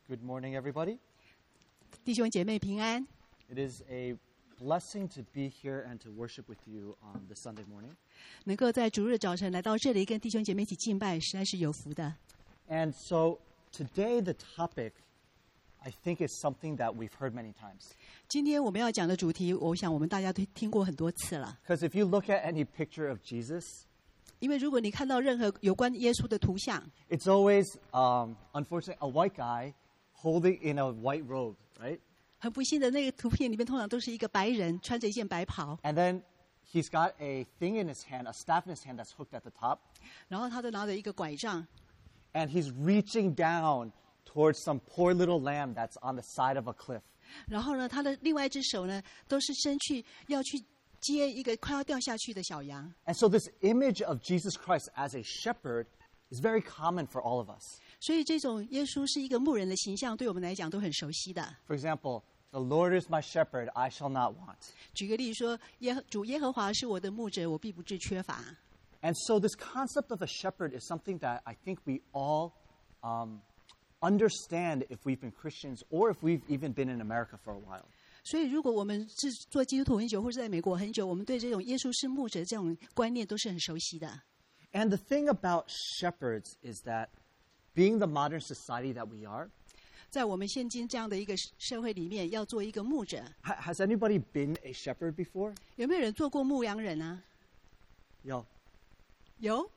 Good morning, everybody. 弟兄姐妹平安。 It is a blessing to be here and to worship with you on this Sunday morning. 能够在主日早晨来到这里跟弟兄姐妹一起敬拜，实在是有福的。 And so today the topic, I think, is something that we've heard many times. 今天我们要讲的主题，我想我们大家都听过很多次了。 Because if you look at any picture of Jesus, 因为如果你看到任何有关耶稣的图像， it's always, unfortunately, a white guy holding in a white robe, right? 很不幸的那个图片里面，通常都是一个白人穿着一件白袍， And then he's got a thing in his hand, a staff in his hand that's hooked at the top. 然后他就拿着一个拐杖， And he's reaching down towards some poor little lamb that's on the side of a cliff. 然后呢，他的另外一只手呢，都是伸去要去接一个快要掉下去的小羊。 And so this image of Jesus Christ as a shepherd is very common for all of us. 所以这种耶稣是一个牧人的形象，对我们来讲都很熟悉的。 For example, the Lord is my shepherd, I shall not want. 举个例说，主耶和华是我的牧者，我必不致缺乏。 And so this concept of a shepherd is something that I think we all understand if we've been Christians or if we've even been in America for a while. 所以，如果我们是做基督徒很久，或是在美国很久，我们对这种耶稣是牧者这种观念都是很熟悉的。 And the thing about shepherds is that being the modern society that we are, 在我们现今这样的一个社会里面，要做一个牧者， has anybody been a shepherd before? 有没有人做过牧羊人啊？ Yo. 有。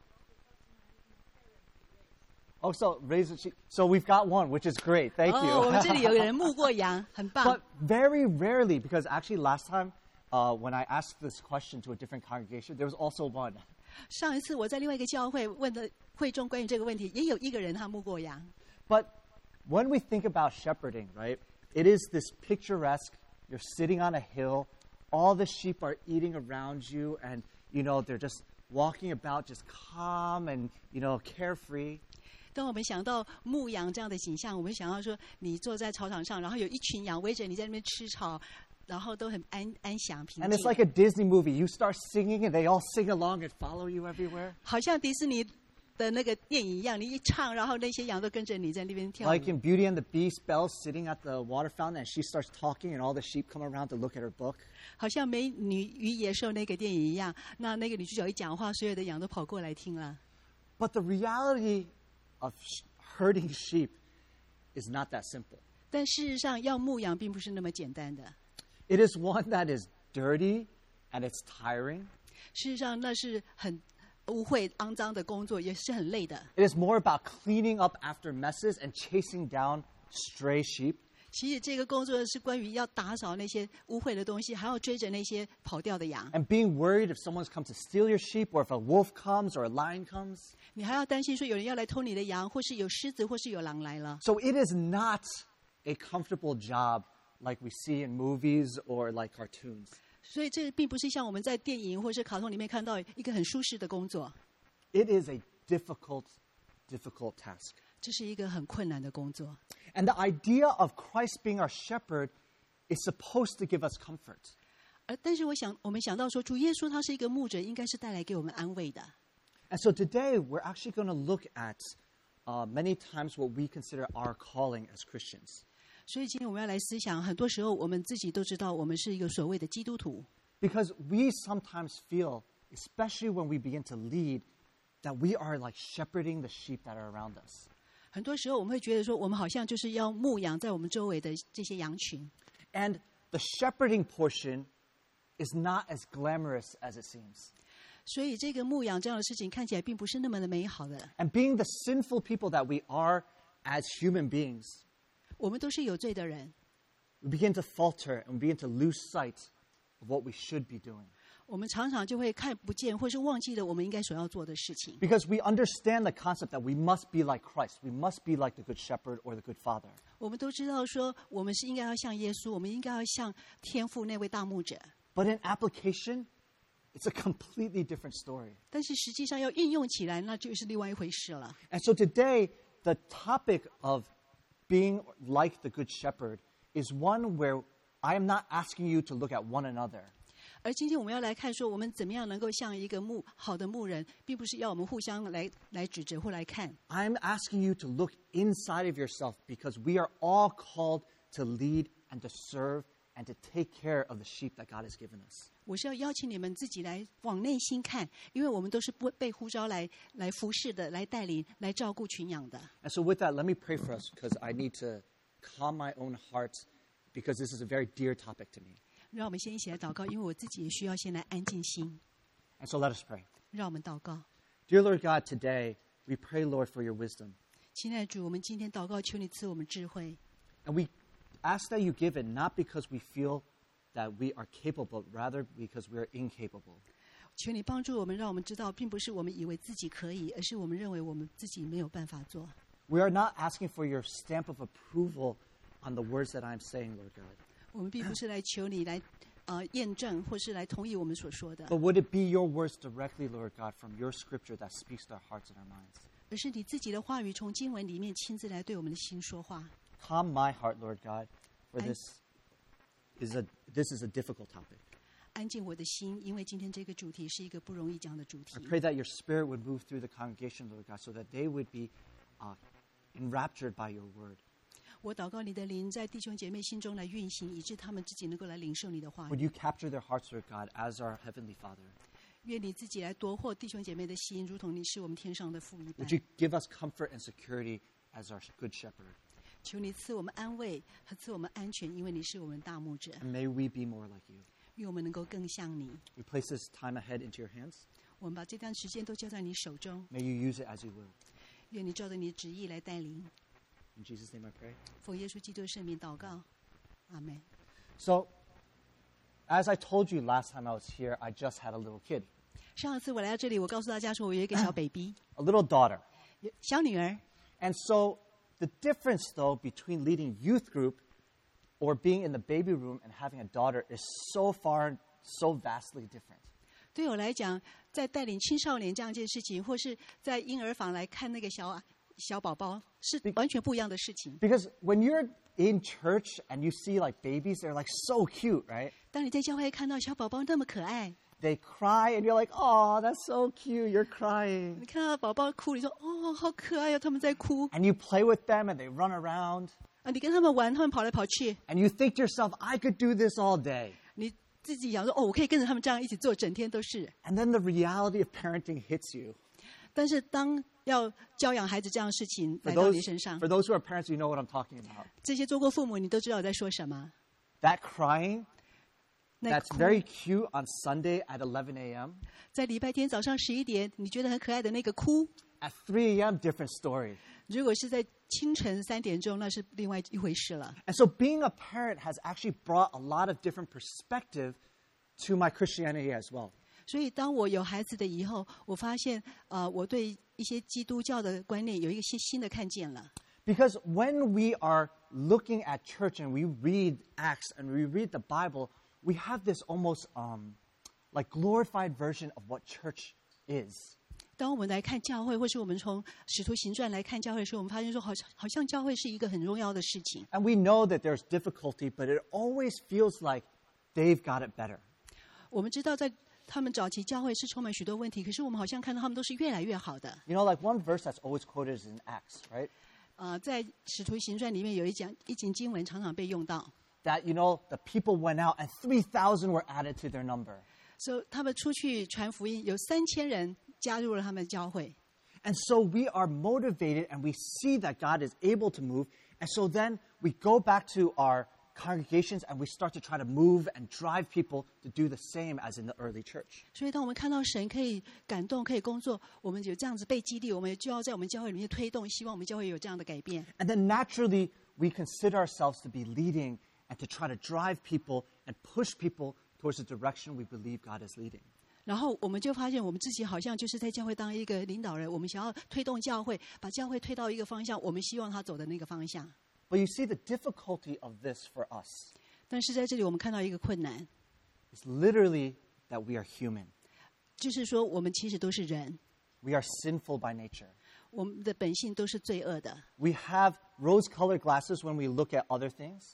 Oh, so raise a sheep. So we've got one, which is great. Thank you. 哦，我们这里有人牧过羊，很棒。 But very rarely, because actually last time when I asked this question to a different congregation, there was also one. 上一次我在另外一个教会问的会中关于这个问题，也有一个人他牧过羊。 But when we think about shepherding, right, it is this picturesque, you're sitting on a hill, all the sheep are eating around you, and, they're just walking about just calm and, carefree. 当我们想到牧羊这样的景象，我们想到说，你坐在草场上，然后有一群羊围着你在那边吃草，然后都很安详平 And 静。 it's like a Disney movie. You start singing and they all sing along and follow you everywhere. 好像迪士尼的那个电影一样，你一唱，然后那些羊都跟着你在那边跳舞。 Like in Beauty and the Beast, Belle's sitting at the water fountain and she starts talking and all the sheep come around to look at her book. 好像《美女与野兽》那个电影一样，那个女主角一讲话，所有的羊都跑过来听了。 But the reality of herding sheep is not that simple. 但事实上，要牧羊并不是那么简单的。 It is one that is dirty and it's tiring. 事实上，那是很污秽、肮脏的工作，也是很累的。 It is more about cleaning up after messes and chasing down stray sheep. 其实这个工作是关于要打扫那些污秽的东西，还要追着那些跑掉的羊。 And being worried if someone's come to steal your sheep or if a wolf comes or a lion comes. 你还要担心说有人要来偷你的羊，或是有狮子，或是有狼来了。 So it is not a comfortable job like we see in movies or like cartoons. 所以这并不是像我们在电影或是卡通里面看到一个很舒适的工作， It is a difficult task. 这是一个很困难的工作。 And the idea of Christ being our shepherd is supposed to give us comfort. 但是我们想到说，主耶稣他是一个牧者，应该是带来给我们安慰的。 And so today we're actually going to look at many times what we consider our calling as Christians. 所以今天我们要来思想，很多时候我们自己都知道，我们是一个所谓的基督徒。 Because we sometimes feel, especially when we begin to lead, that we are like shepherding the sheep that are around us. 很多时候我们会觉得说，我们好像就是要牧养在我们周围的这些羊群。 And the shepherding portion is not as glamorous as it seems. 所以这个牧养这样的事情看起来并不是那么的美好的。 And being the sinful people that we are as human beings, 我们都是有罪的人， we begin to falter and we begin to lose sight of what we should be doing. 我们常常就会看不见，或是忘记了我们应该所要做的事情。 Because we understand the concept that we must be like Christ. We must be like the good shepherd or the good father. 我们都知道说，我们是应该要像耶稣，我们应该要像天父那位大牧者。 But in application, it's a completely different story. 但是实际上要运用起来，那就是另外一回事了。 And so today, the topic of being like the good shepherd is one where I am not asking you to look at one another. 而今天我们要来看说，我们怎么样能够像一个好的牧人，并不是要我们互相来指责或来看。 I'm asking you to look inside of yourself because we are all called to lead and to serve and to take care of the sheep that God has given us. 我是要邀请你们自己来往内心看，因为我们都是被呼召来服侍的，来带领、来照顾群羊的。 And so with that, let me pray for us because I need to calm my own heart because this is a very dear topic to me. 让我们先一起来祷告，因为我自己也需要先来安静心。 And so let us pray. 让我们祷告， Dear Lord God, today we pray, Lord, for your wisdom. 亲爱的主，我们今天祷告，求你赐我们智慧。 And we ask that you give it not because we feel that we are capable, but rather because we are incapable. 求你帮助我们，让我们知道，并不是我们以为自己可以，而是我们认为我们自己没有办法做。 We are not asking for your stamp of approval on the words that I'm saying, Lord God. 我们并不是来求你来验证，或是来同意我们所说的， But would it be your words directly, Lord God, from your scripture that speaks to our hearts and our minds? 而是你自己的话语从经文里面亲自来对我们的心说话。 Calm my heart, Lord God, for this is a difficult topic. 安静我的心，因为今天这个主题是一个不容易讲的主题 I。pray that your spirit would move through the congregation, Lord God, so that they would be enraptured by your word. 我祷告你的灵在弟兄姐妹心中来运行，以致他们自己能够来领受你的话 Would 语。 you capture their hearts, Lord God, as our Heavenly Father? 愿你自己来夺获弟兄姐妹的心，如同你是我们天上的父一般 Would。you give us comfort and security as our good shepherd? 求你赐我们安慰和赐我们安全，因为你是我们大牧者。 And may we be more like you. 愿我们能够更像你。 We place this time ahead into your hands. 我们把这段时间都交在你手中， May you use it as you will. 愿你照着你的旨意来带领。 In Jesus' name I pray. 奉耶稣基督的圣名祷告，阿门。 So, as I told you last time I was here, I just had a little kid, 上次我来到这里，我告诉大家说，我有一个小 baby， a little daughter. 小女儿。 And so, the difference, though, between leading youth group or being in the baby room and having a daughter is so vastly different. 对我来讲，在带领青少年这样一件事情，或是在婴儿房来看那个小宝宝，是完全不一样的事情。 Because when you're in church and you see like babies, they're like so cute, right? 当你在教会看到小宝宝那么可爱， They cry and you're like, oh, that's so cute, you're crying. 你看到宝宝哭，你说哦，好可爱哦，他们在哭 And you play with them and they run around. 啊！你跟他们玩，他们跑来跑去， And you think to yourself, I could do this all day. 你自己想说哦，我可以跟着他们这样一起做，整天都是。 And then the reality of parenting hits you. 但是当要教养孩子这样的事情 For 来到 those, 你身上， for those who are parents, you know what I'm talking about. 这些做过父母，你都知道我在说什么。 That crying, 那 that's 哭 very cute on Sunday at 11 a.m. 在礼拜天早上11点，你觉得很可爱的那个哭， At 3 a.m., different story. 如果是在清晨3点钟，那是另外一回事了。 And so being a parent has actually brought a lot of different perspective to my Christianity as well. 所以，当我有孩子的以后，我发现，我对一些基督教的观念有一个新的看见了。 Because when we are looking at church and we read Acts and we read the Bible, we have this almost like glorified version of what church is. 当我们来看教会，或是我们从使徒行传来看教会的时候，我们发现说，好像教会是一个很重要的事情。 And we know that there's difficulty, but it always feels like they've got it better. 我们知道，在他们早期教会是充满许多问题，可是我们好像看到他们都是越来越好的。 You know, like one verse that's always quoted is in Acts, right? 在使徒行传里面有一节经文常常被用到， That, you know, the people went out and 3,000 were added to their number. 说他们出去传福音，有3000人加入了他们教会。 And so we are motivated and we see that God is able to move. And so then we go back to our congregations and we start to try to move and drive people to do the same as in the early church. 所以，当我们看到神可以感动、可以工作，我们有这样子被激励，我们就要在我们教会里面推动，希望我们教会有这样的改变。 And then naturally we consider ourselves to be leading and to try to drive people and push people towards the direction we believe God is leading. 然后我们就发现，我们自己好像就是在教会当一个领导人，我们想要推动教会，把教会推到一个方向，我们希望他走的那个方向。 But you see the difficulty of this for us 但是在这里，我们看到一个困难， is literally that we are human. 就是说，我们其实都是人， We are sinful by nature. 我们的本性都是罪恶的。 We have rose-colored glasses when we look at other things.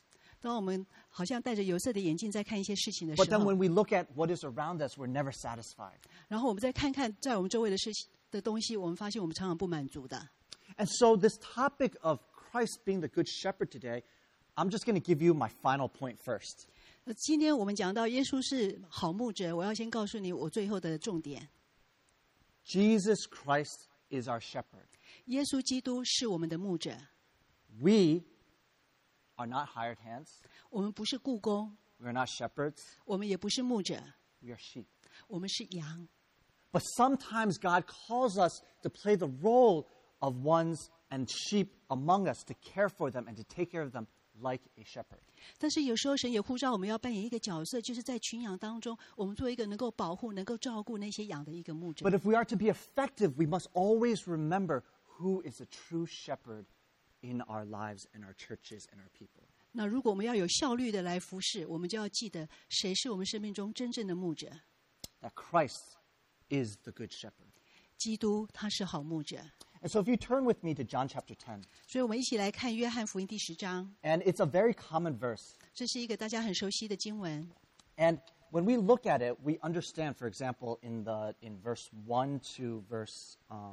当我们好像戴着有色的眼镜在看一些事情的 But 时 then 候 when，we look at what is around us, we're never satisfied. 然后我们再看看在我们周围的事情的东西，我们发现我们常常不满足的。 And so this topic of Christ being the good shepherd today, I'm just going to give you my final point first. 今天我们讲到耶稣是好牧者，我要先告诉你我最后的重点。 Jesus Christ is our shepherd. 耶稣基督是我们的牧者， We are not hired hands. 我们不是雇工， We are not shepherds. 我们也不是牧者， We are sheep. 我们是羊。 But sometimes God calls us to play the role of ones and sheep among us, to care for them and to take care of them like a shepherd. 但是有时候神也呼召我们要扮演一个角色，就是在群羊当中，我们做一个能够保护、能够照顾那些羊的一个牧者。 But if we are to be effective, we must always remember who is the true shepherd in our lives and our churches and our people. 那如果我们要有效率的来服侍，我们就要记得谁是我们生命中真正的牧者。 That Christ is the good shepherd. 基督他是好牧者。 And so if you turn with me to John chapter 10, 所以我们一起来看约翰福音第10章， and it's a very common verse. 这是一个大家很熟悉的经文。 And when we look at it, we understand, for example, in verse 1 to verse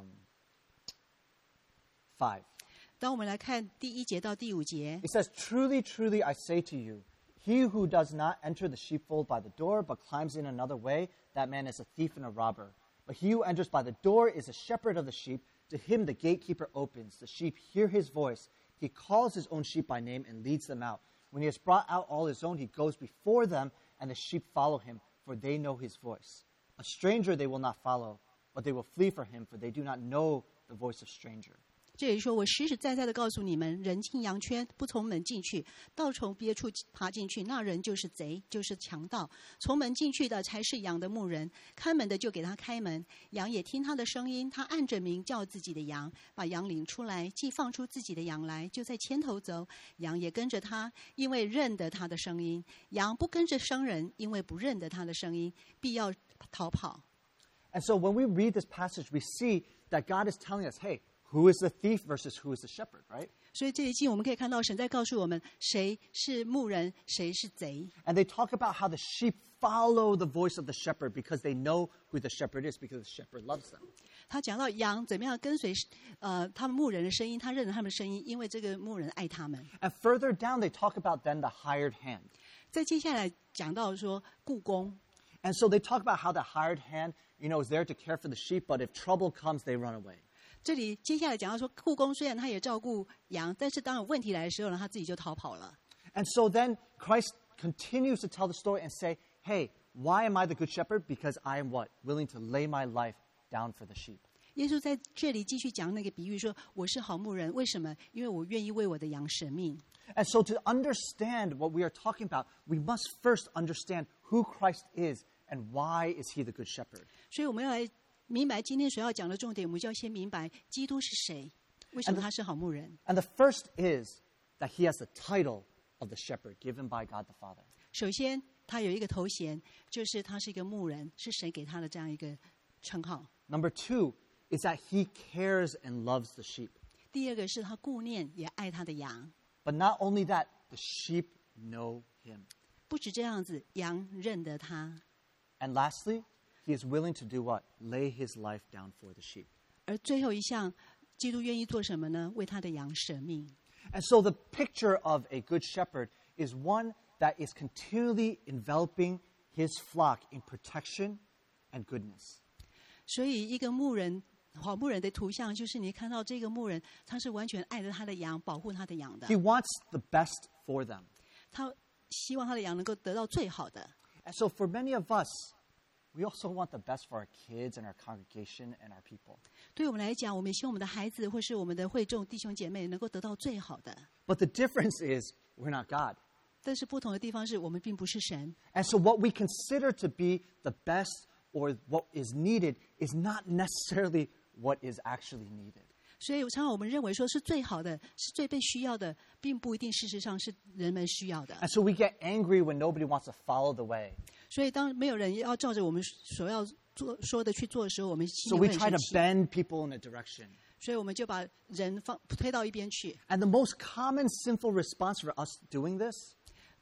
5. 当我们来看第1节到第5节， It says, "Truly, truly, I say to you, he who does not enter the sheepfold by the door, but climbs in another way, that man is a thief and a robber. But he who enters by the door is a shepherd of the sheep. To him the gatekeeper opens. The sheep hear his voice. He calls his own sheep by name and leads them out. When he has brought out all his own, he goes before them, and the sheep follow him, for they know his voice. A stranger they will not follow, but they will flee from him, for they do not know the voice of stranger." 这里说：“我实实在在的告诉你们，人进羊圈，不从门进去，倒从别处爬进去，那人就是贼，就是强盗。从门进去的才是羊的牧人，看门的就给他开门，羊也听他的声音。他按着名叫自己的羊，把羊领出来，既放出自己的羊来，就在牵头走，羊也跟着他，因为认得他的声音。羊不跟着生人，因为不认得他的声音，必要逃跑。” And so when we read this passage, we see that God is telling us, hey, who is the thief versus who is the shepherd, right? 所以这一经我们可以看到，神在告诉我们谁是牧人，谁是贼。 And they talk about how the sheep follow the voice of the shepherd because they know who the shepherd is, because the shepherd loves them. 他讲到羊怎么样跟随他们牧人的声音，他认得他们的声音，因为这个牧人爱他们。 And further down, they talk about then the hired hand. 再接下来讲到说雇工， And so they talk about how the hired hand, is there to care for the sheep, but if trouble comes, they run away. 这里接下来讲到说雇工虽然他也照顾羊，但是当有问题来的时候呢，他自己就逃跑了。 And so then Christ continues to tell the story and say, hey, why am I the good shepherd? Because I am what? Willing to lay my life down for the sheep. 耶稣在这里继续讲那个比喻说：“我是好牧人，为什么？因为我愿意为我的羊舍命。” And so to understand what we are talking about, we must first understand who Christ is and why is he the good shepherd. 所以我们要来明白今天所要讲的重点，我们就要先明白基督是谁，为什么他是好牧人。 And the first is that he has the title of the shepherd given by God the Father. 首先，他有一个头衔，就是他是一个牧人，是神给他的这样一个称号。 Number 2 is that he cares and loves the sheep. 第二个是他顾念也爱他的羊。 But not only that, the sheep know him. 不止这样子，羊认得他。 And lastly, he is willing to do what? Lay his life down for the sheep. 而最后一项，基督愿意做什么呢？为他的羊舍命。 And so the picture of a good shepherd is one that is continually enveloping his flock in protection and goodness. 所以，一个牧人，好牧人的图像，就是你看到这个牧人，他是完全爱着他的羊，保护他的羊的。 He wants the best for them. 他希望他的羊能够得到最好的。 And so for many of us, we also want the best for our kids and our congregation and our people. 对我们来讲，我们也希望我们的孩子或是我们的会众弟兄姐妹能够得到最好的。 But the difference is we're not God. 但是不同的地方是我们并不是神， And so what we consider to be the best or what is needed is not necessarily what is actually needed. 所以常常我们认为说是最好的，是最被需要的，并不一定事实上是人们需要的。 And so we get angry when nobody wants to follow the way. 所以当没有人要照着我们所要说的去做的时候，我们 So 心里 we 会很 try 生 to 气， bend people in a direction. 所以我们就把人推到一边去。 And the most common sinful response for us doing this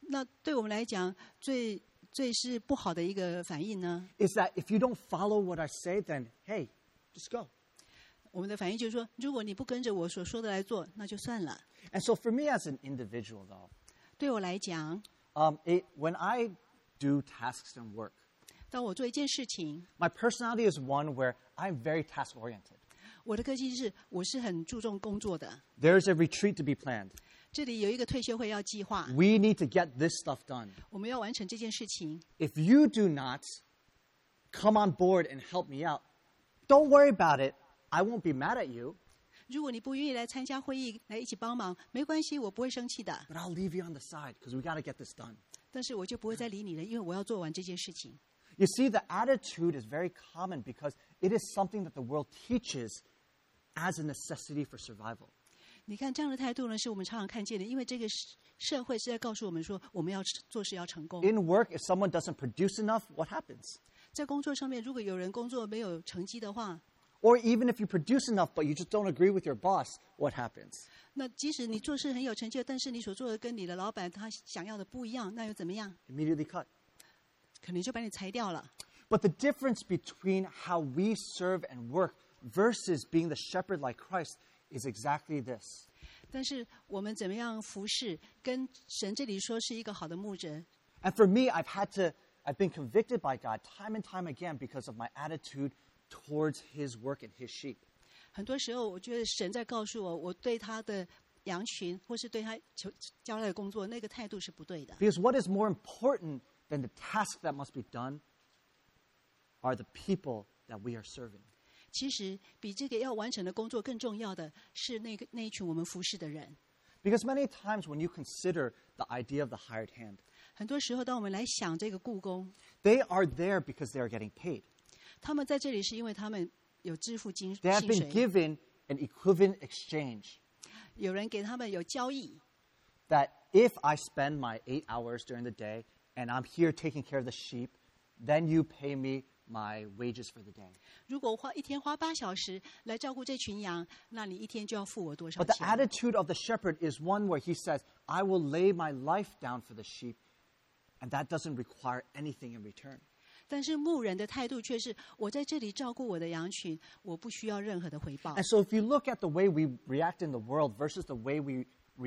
那对我们来讲，最是不好的一个反应呢？ is that if you don't follow what I say, then hey, just go. 我们的反应就是说，如果你不跟着我所说的来做，那就算了。 And so for me as an individual, though, 对我来讲， when I do tasks and work, 当我做一件事情， my personality is one where I'm very task-oriented. 我的个性是我是很注重工作的。 There's a retreat to be planned. 这里有一个退休会要计划， We need to get this stuff done. 我们要完成这件事情。 If you do not come on board and help me out, don't worry about it. I won't be mad at you, 如果你不愿意来参加会议，来一起帮忙，没关系，我不会生气的。 but I'll leave you on the side because we got to get this done. 但是我就不会再理你了，因为我要做完这件事情。 You see, the attitude is very common because it is something that the world teaches as a necessity for survival. 你看这样的态度呢，是我们常常看见的，因为这个社会是在告诉我们说，我们要做事要成功。 In work, if someone doesn't produce enough, what happens? 在工作上面，如果有人工作没有成绩的话， Or even if you produce enough but you just don't agree with your boss, what happens? 那即使你做事很有成就，但是你所做的跟你的老板他想要的不一样，那又怎么样？ Immediately cut. 可能就把你裁掉了。 But the difference between how we serve and work versus being the shepherd like Christ is exactly this. 但是我们怎么样服侍，跟神这里说是一个好的牧者。 And for me, I've been convicted by God time and time again because of my attitude towards his work and his sheep. 很多时候，我觉得神在告诉我，我对他的羊群，或是对他交代的工作，那个态度是不对的。 Because what is more important than the task that must be done are the people that we are serving. 其实比这个要完成的工作更重要的是那一群我们服侍的人。 Because many times when you consider the idea of the hired hand, 很多时候，当我们来想这个雇工， they are there because they are getting paid. 他们在这里是因为他们有支付薪 They have been 水， given an equivalent exchange 有人给他们有交易。 that if I spend my 8 hours during the day and I'm here taking care of the sheep, then you pay me my wages for the day. 如果一天花8小时来照顾这群羊，那你一天就要付我多少 But the 钱？ attitude of the shepherd is one where he says, I will lay my life down for the sheep, and that doesn't require anything in return. 但是牧人的态度却是，我在这里照顾我的羊群，我不需要任何的回报 And。so if you look at the way we react in the world versus the way we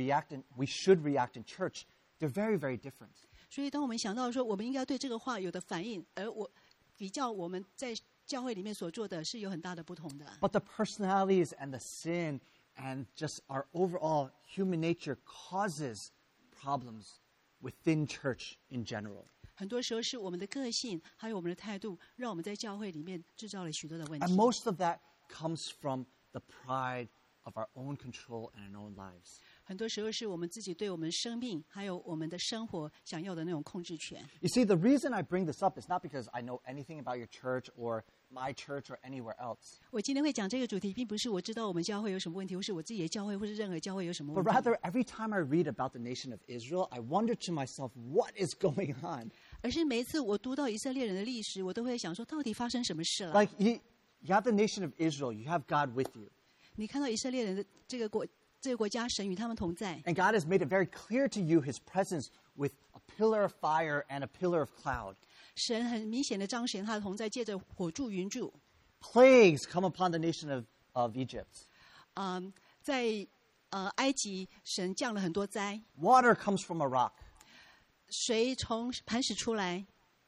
should react in church, they're very, very different. 所以，当我们想到说我们应该对这个话有的反应，而比较我们在教会里面所做的是有很大的不同的。 But the personalities and the sin and just our overall human nature causes problems within church in general. 很多时候是我们的个性，还有我们的态度，让我们在教会里面制造了许多的问题 And。most of that comes from the pride of our own control and our own lives. 很多时候是我们自己对我们生命还有我们的生活想要的那种控制权。 You see, the reason I bring this up is not because I know anything about your church or my church or anywhere else, 我今天会讲这个主题，并不是我知道我们教会有什么问题，或是我自己的教会，或是任何教会有什么 but 问题。 rather every time I read about the nation of Israel, I wonder to myself, what is going on? 而是每一次我读到以色列人的历史，我都会想说，到底发生什么事了？ Like, you have the nation of Israel, you have God with you. 你看到以色列人的这个国家，神与他们同在， And God has made it very clear to you his presence with a pillar of fire and a pillar of cloud. 神很明显的彰显他的同在，借着火柱云柱。 Plagues come upon the nation of Egypt. 在埃及，神降了很多灾， Water comes from a rock. 水从磐石出来，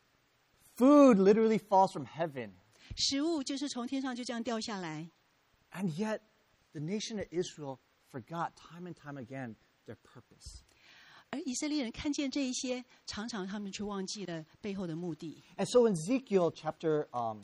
Food literally falls from heaven. 食物就是从天上就这样掉下来。 And yet, the nation of Israel forgot time and time again their purpose. 而以色列人看见这一些，常常他们却忘记了背后的目的。 And so in Ezekiel chapter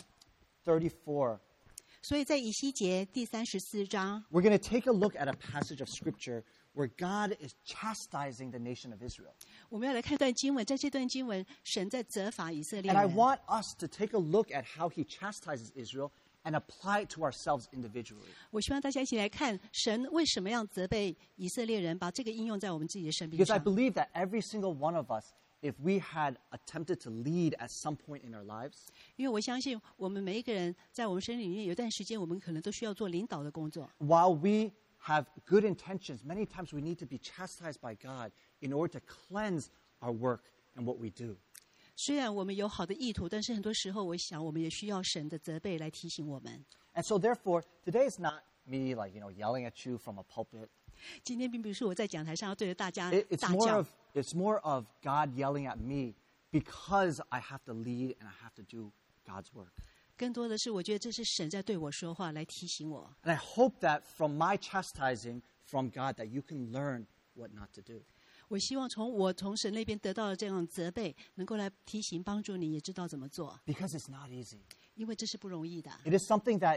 34, 所以在以西结第34章， we're going to take a look at a passage of scripture where God is chastising the nation of Israel. 我们要来看一段经文，在这段经文，神在责罚以色列 And I 人。 want us to take a look at how he chastises Israel and apply it to ourselves individually. 我希望大家一起来看神为什么要责备以色列人，把这个应用在我们自己的生命 Because I 上。 believe that every single one of us, if we had attempted to lead at some point in our lives, 因为我相信我们每一个人在我们生命里面有一段时间，我们可能都需要做领导的工作。 while we have good intentions, many times we need to be chastised by God in order to cleanse our work and what we do. 虽然我们有好的意图，但是很多时候，我想我们也需要神的责备来提醒我们。 And so therefore, today is not me yelling at you from a pulpit. 今天并不是我在讲台上要对着大家 It's 大 more 叫 of it's more of God yelling at me because I have to lead and I have to do God's work. 更多的是我觉得这是神在对我说话，来提醒我。 And I hope that from my chastising from God that you can learn what not to do. 我希望从神那边得到的这样责备，能够来提醒帮助你，也知道怎么做， Because it's not easy. 因为这是不容易的。 It is something that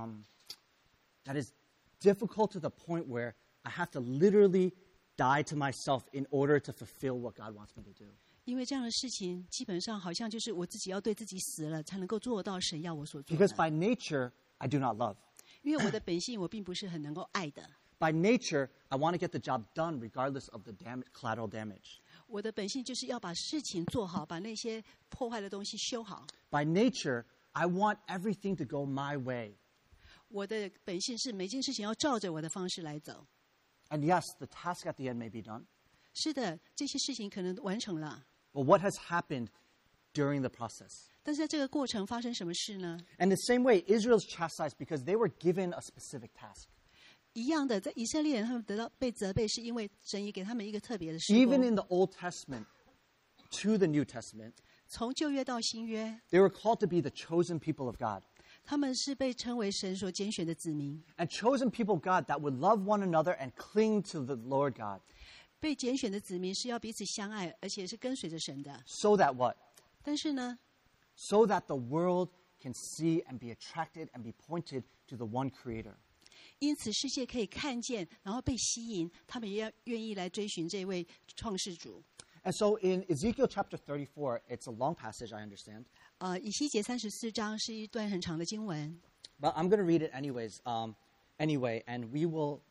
is difficult to the point where I have to literally die to myself in order to fulfill what God wants me to do. 因为这样的事情，基本上好像就是我自己要对自己死了，才能够做到神要我所做 Because 的。 by nature, I do not love. 因为我的本性，我并不是很能够爱的。 By nature, I want to get the job done regardless of the collateral damage. 我的本性就是要把事情做好，把那些破坏的东西修好。 By nature, I want everything to go my way. 我的本性是每件事情要照着我的方式来走。 And yes, the task at the end may be done. 是的，这些事情可能完成了， But what has happened during the process? 但是在这个过程发生什么事呢？ And the same way, Israel's chastised because they were given a specific task. 一样的，在以色列人他们被责备，是因为神也给他们一个特别的事 Even 工。 in the Old Testament to the New Testament, 从旧约到新约， they were called to be the chosen people of God. 他们是被称为神所拣选的子民。 And chosen people of God that would love one another and cling to the Lord God. 被拣选的子民是要彼此相爱，而且是跟随着神的。 So that what? 但是呢， So that the world can see and be attracted and be pointed to the one creator. 因此世界可以看见，然后被吸引，他们也要愿意来追寻这位创世主。 And so in Ezekiel chapter 34, it's a long passage, I understand. 以西结34章是一段很长的经文， But I'm going to read it anyway, and we will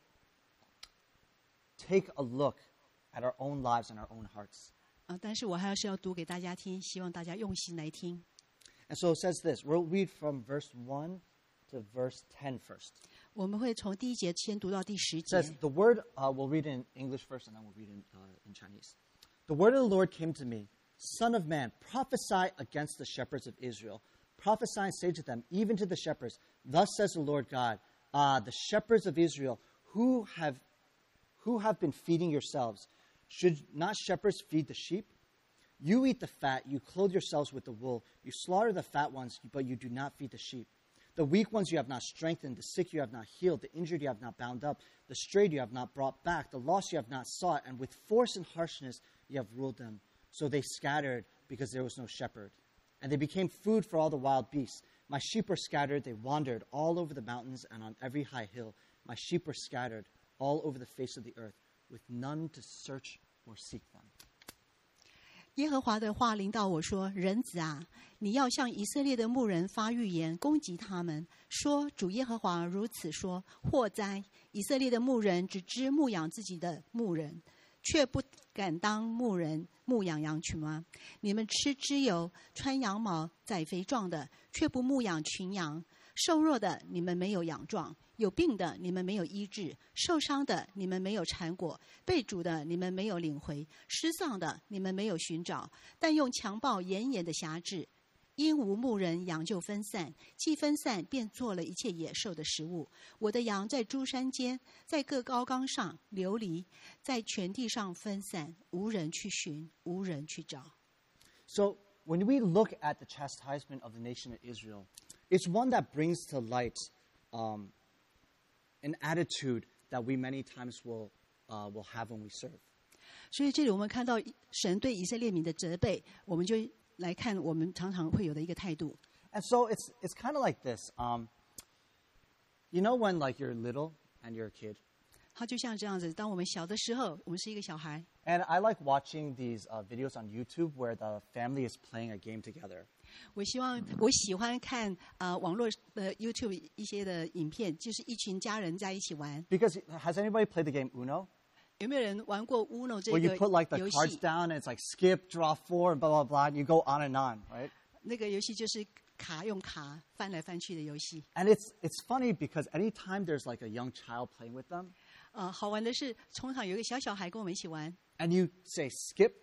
take a look at our own lives and our own hearts. 但是我还是要读给大家听，希望大家用心来听。 And so it says this. We'll read from verse 1 to verse 10 first. 我们会从第1节先读到第10 It says, 节。 the word, we'll read in English first, and then we'll read in Chinese. The word of the Lord came to me, Son of man, prophesy against the shepherds of Israel. Prophesy and say to them, even to the shepherds, thus says the Lord God, the shepherds of Israel, who have been feeding yourselves, should not shepherds feed the sheep? You eat the fat, you clothe yourselves with the wool, you slaughter the fat ones, but you do not feed the sheep. The weak ones you have not strengthened, the sick you have not healed, the injured you have not bound up, the strayed you have not brought back, the lost you have not sought, and with force and harshness you have ruled them. So they scattered because there was no shepherd. And they became food for all the wild beasts. My sheep were scattered, they wandered all over the mountains and on every high hill. My sheep were scattered all over the face of the earth, with none to search or seek them. 耶和华的话临到我说：“人子啊，你要向以色列的牧人发预言，攻击他们，说：主耶和华如此说：祸哉！以色列的牧人只知牧养自己的牧人，却不敢当牧人牧养羊群吗？你们吃脂油，穿羊毛，宰肥壮的，却不牧养群羊。瘦弱的你们没有养壮，有病的你们没有医治，受伤的你们没有缠裹，被逐的你们没有领回，失丧的你们没有寻找，但用强暴严严的辖制。因无牧人，羊就分散，既分散，便做了一切野兽的食物。我的羊在诸山间，在各高冈上流离，在全地上分散，无人去寻，无人去找。” So when we look at the chastisement of the nation of Israel, it's one that brings to light an attitude that we many times will have when we serve. 所以这里我们看到神对以色列民的责备，我们就来看我们常常会有的一个态度。 And so it's kind of like this. You know when like you're little and you're a kid? 它就像这样子，当我们小的时候，我们是一个小孩， And I like watching these videos on YouTube where the family is playing a game together. 我喜欢看网络的 YouTube 一些的影片，就是一群家人在一起玩。 Because has anybody played the game Uno? 有没有人玩过 Uno 这 Where you 个 put like the 游 cards 戏？ down and it's like skip, draw 4, and blah, blah, blah, and you go on and on, right? 那个游戏就是用卡翻来翻去的游戏。 And it's funny because anytime there's like a young child playing with them, 好玩的是，通常有一个小孩跟我们一起玩， and you say skip,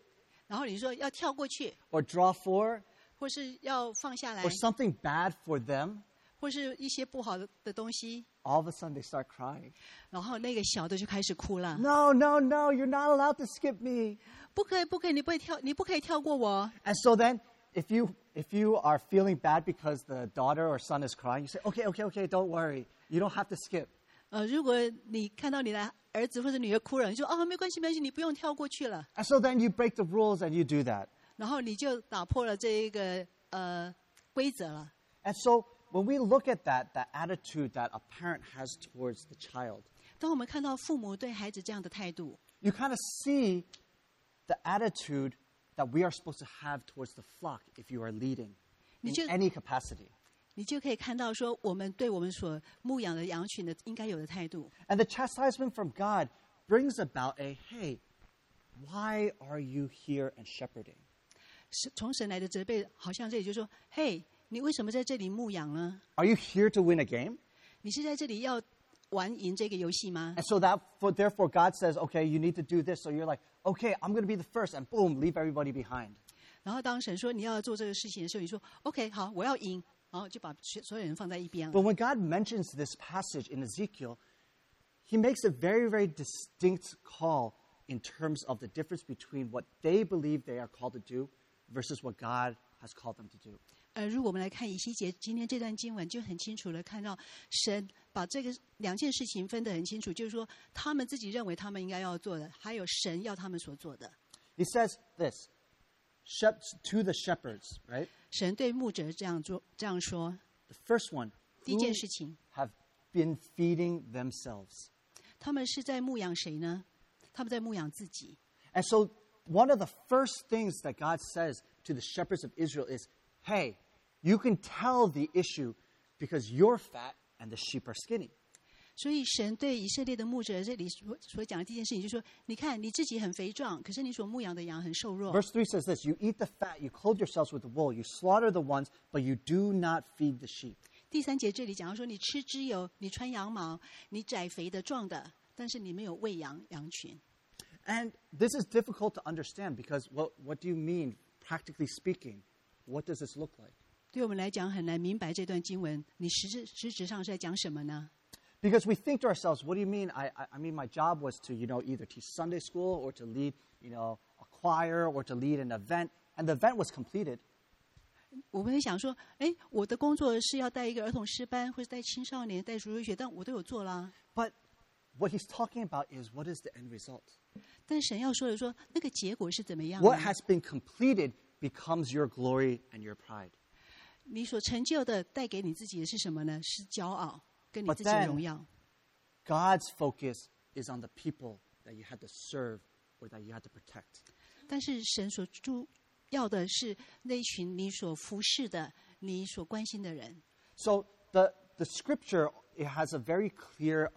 然后你说要跳过去， or draw for 或是要放下来 or，something bad for them, 或是一些不好的东西， all of a sudden they start crying. 然后那个小的就开始哭了。 No, no, no, you're not allowed to skip me. 不可以，不可以，你不可以跳过我。 And so then, if you are feeling bad because the daughter or son is crying, you say, okay, don't worry. You don't have to skip. 如果你看到你的儿子或者女儿哭了，你说哦，没关系，没关系，你不用跳过去了。 And so then you break the rules and you do that. 然后你就打破了这一个规则了。 And so when we look at that attitude that a parent has towards the child, 当我们看到父母对孩子这样的态度， you kind of see the attitude that we are supposed to have towards the flock if you are leading in 你就- any capacity. 你就可以看到说，我们对我们所牧养的羊群的应该有的态度。 And the chastisement from God brings about hey, why are you here and shepherding? 是从神来的责备，好像这里就说：“嘿，你为什么在这里牧养呢？ Are you here to win a game? 你是在这里要玩赢这个游戏吗？” And so therefore God says, okay, you need to do this. So you're like, okay, I'm going to be the first, and boom, leave everybody behind. 然后当神说你要做这个事情的时候，你说 ：“OK， 好，我要赢。”然后就把所有人放在一边了。 But when God mentions this passage in Ezekiel, he makes a very, very distinct call in terms of the difference between what they believe they are called to do versus what God has called them to do. 如果我们来看以西结今天这段经文，就很清楚的看到神把这个两件事情分得很清楚，就是说他们自己认为他们应该要做的，还有神要他们所做的。 He says this to the shepherds, right? 神对牧者这样说， The first one, 第一件事情， have been feeding themselves. 他们是在牧养谁呢？他们在牧养自己。 And so one of the first things that God says to the shepherds of Israel is, hey, you can tell the issue because you're fat and the sheep are skinny. 所以神对以色列的牧者这里所讲的第一件事情，就是说，你看你自己很肥壮，可是你所牧养的羊很瘦弱。 Verse 3 says this, you eat the fat, you clothe yourselves with the wool, you slaughter the ones, but you do not feed the sheep. 第三节这里讲到说，你吃脂油，你穿羊毛，你宰肥的壮的，但是你没有喂养羊群。 And this is difficult to understand because what do you mean, practically speaking? What does this look like? 对我们来讲很难明白这段经文，你实质上是在讲什么呢？ Because we think to ourselves, what do you mean? I mean, my job was to, either teach Sunday school or to lead, a choir or to lead an event. And the event was completed. 我们会想说，哎，我的工作是要带一个儿童诗班，或者带青少年、带主日学，但我都有做啦。 But what he's talking about is what is the end result? 但神要说的说，那个结果是怎么样 What 呢？ has been completed becomes your glory and your pride. 你所成就的带给你自己的是什么呢？是骄傲，跟你 But 自己的荣耀。 God's focus is on the people that you had to serve or that you had to protect. 但是神所要的是那一群你所服侍的、你所关心的人。 So the scripture, it has a very clear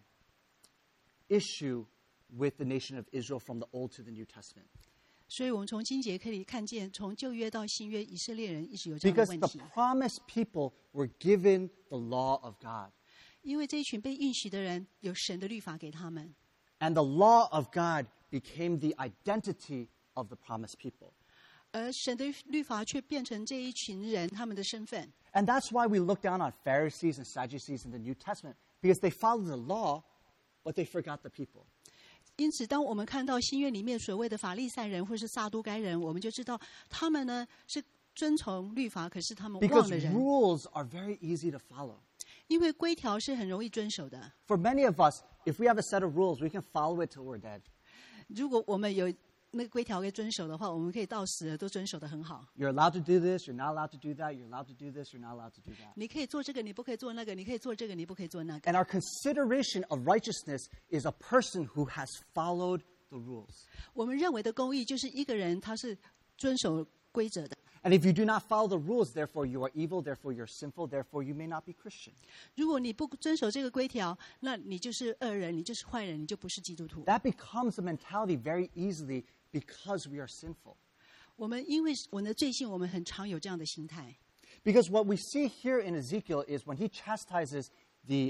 issue with the nation of Israel from the Old to the New Testament. 所以我们从经节可以看见，从旧约到新约，以色列人一直有这样 Because 的问 the 题。 promised people were given the law of God. 因为这一群被应许的人有神的律法给他们， And the law of God became the identity of the promised people. 而神的律法却变成这一群人他们的身份。 And that's why we look down on Pharisees and Sadducees in the New Testament, because they followed the law, but they forgot the people. 因此，当我们看到新约里面所谓的法利赛人或是撒都该人，我们就知道他们呢是遵从律法，可是他们忘 Because 了人。 rules are very easy to follow. 因为规条是很容易遵守的。 For many of us, if we have a set of rules, we can follow it till we're dead. 如果我们有那个规条可以遵守的话，我们可以到死了都遵守得很好。 You're allowed to do this, you're not allowed to do that, you're allowed to do this, you're not allowed to do that. 你可以做这个，你不可以做那个；你可以做这个，你不可以做那个。 And our consideration of righteousness is a person who has followed the rules. 我们认为的公义就是一个人他是遵守规则的。 And if you do not follow the rules, therefore you are evil, therefore you're sinful, therefore you may not be Christian. 如果你不遵守这个规条，那你就是恶人，你就是坏人，你就不是基督徒。 That becomes a mentality very easily because we are sinful. 我们因为我们的罪性，我们很常有这样的心态。 Because what we see here in Ezekiel is when he chastises the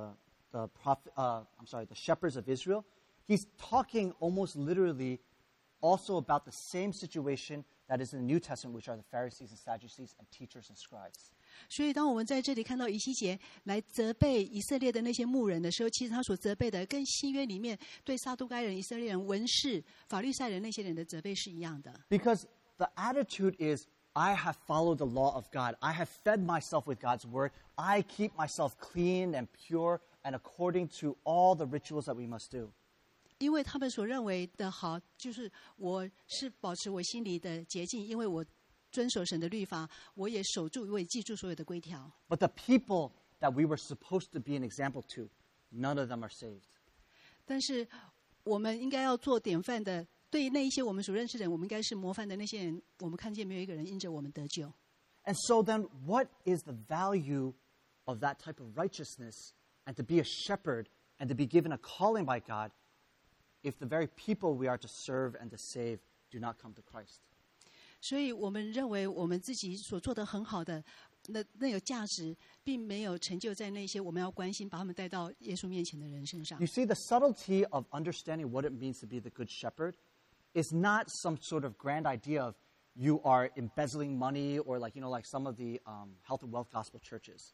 shepherds of Israel, he's talking almost literally also about the same situation that is in the New Testament, which are the Pharisees and Sadducees and teachers and scribes. 所以，当我们在这里看到以西结来责备以色列的那些牧人的时候，其实他所责备的跟新约里面对撒都该人、以色列人、文士、法律赛人那些人的责备是一样的。 Because the attitude is, I have followed the law of God. I have fed myself with God's word. I keep myself clean and pure and according to all the rituals that we must do. 因为他们所认为的好，就是我是保持我心里的洁净，因为我遵守神的律法，我也守住，我也记住所有的规条。 But the people that we were supposed to be an example to, none of them are saved. 但是我们应该要做典范的，对于那一些我们所认识的人，我们应该是模范的那些人，我们看见没有一个人因着我们得救。 And so then, what is the value of that type of righteousness and to be a shepherd and to be given a calling by God if the very people we are to serve and to save do not come to Christ? 所以我们认为我们自己所做的很好的，那有价值，并没有成就在那些我们要关心、把他们带到耶稣面前的人身上。 You see, the subtlety of understanding what it means to be the good shepherd is not some sort of grand idea of you are embezzling money or like some of the health and wealth gospel churches.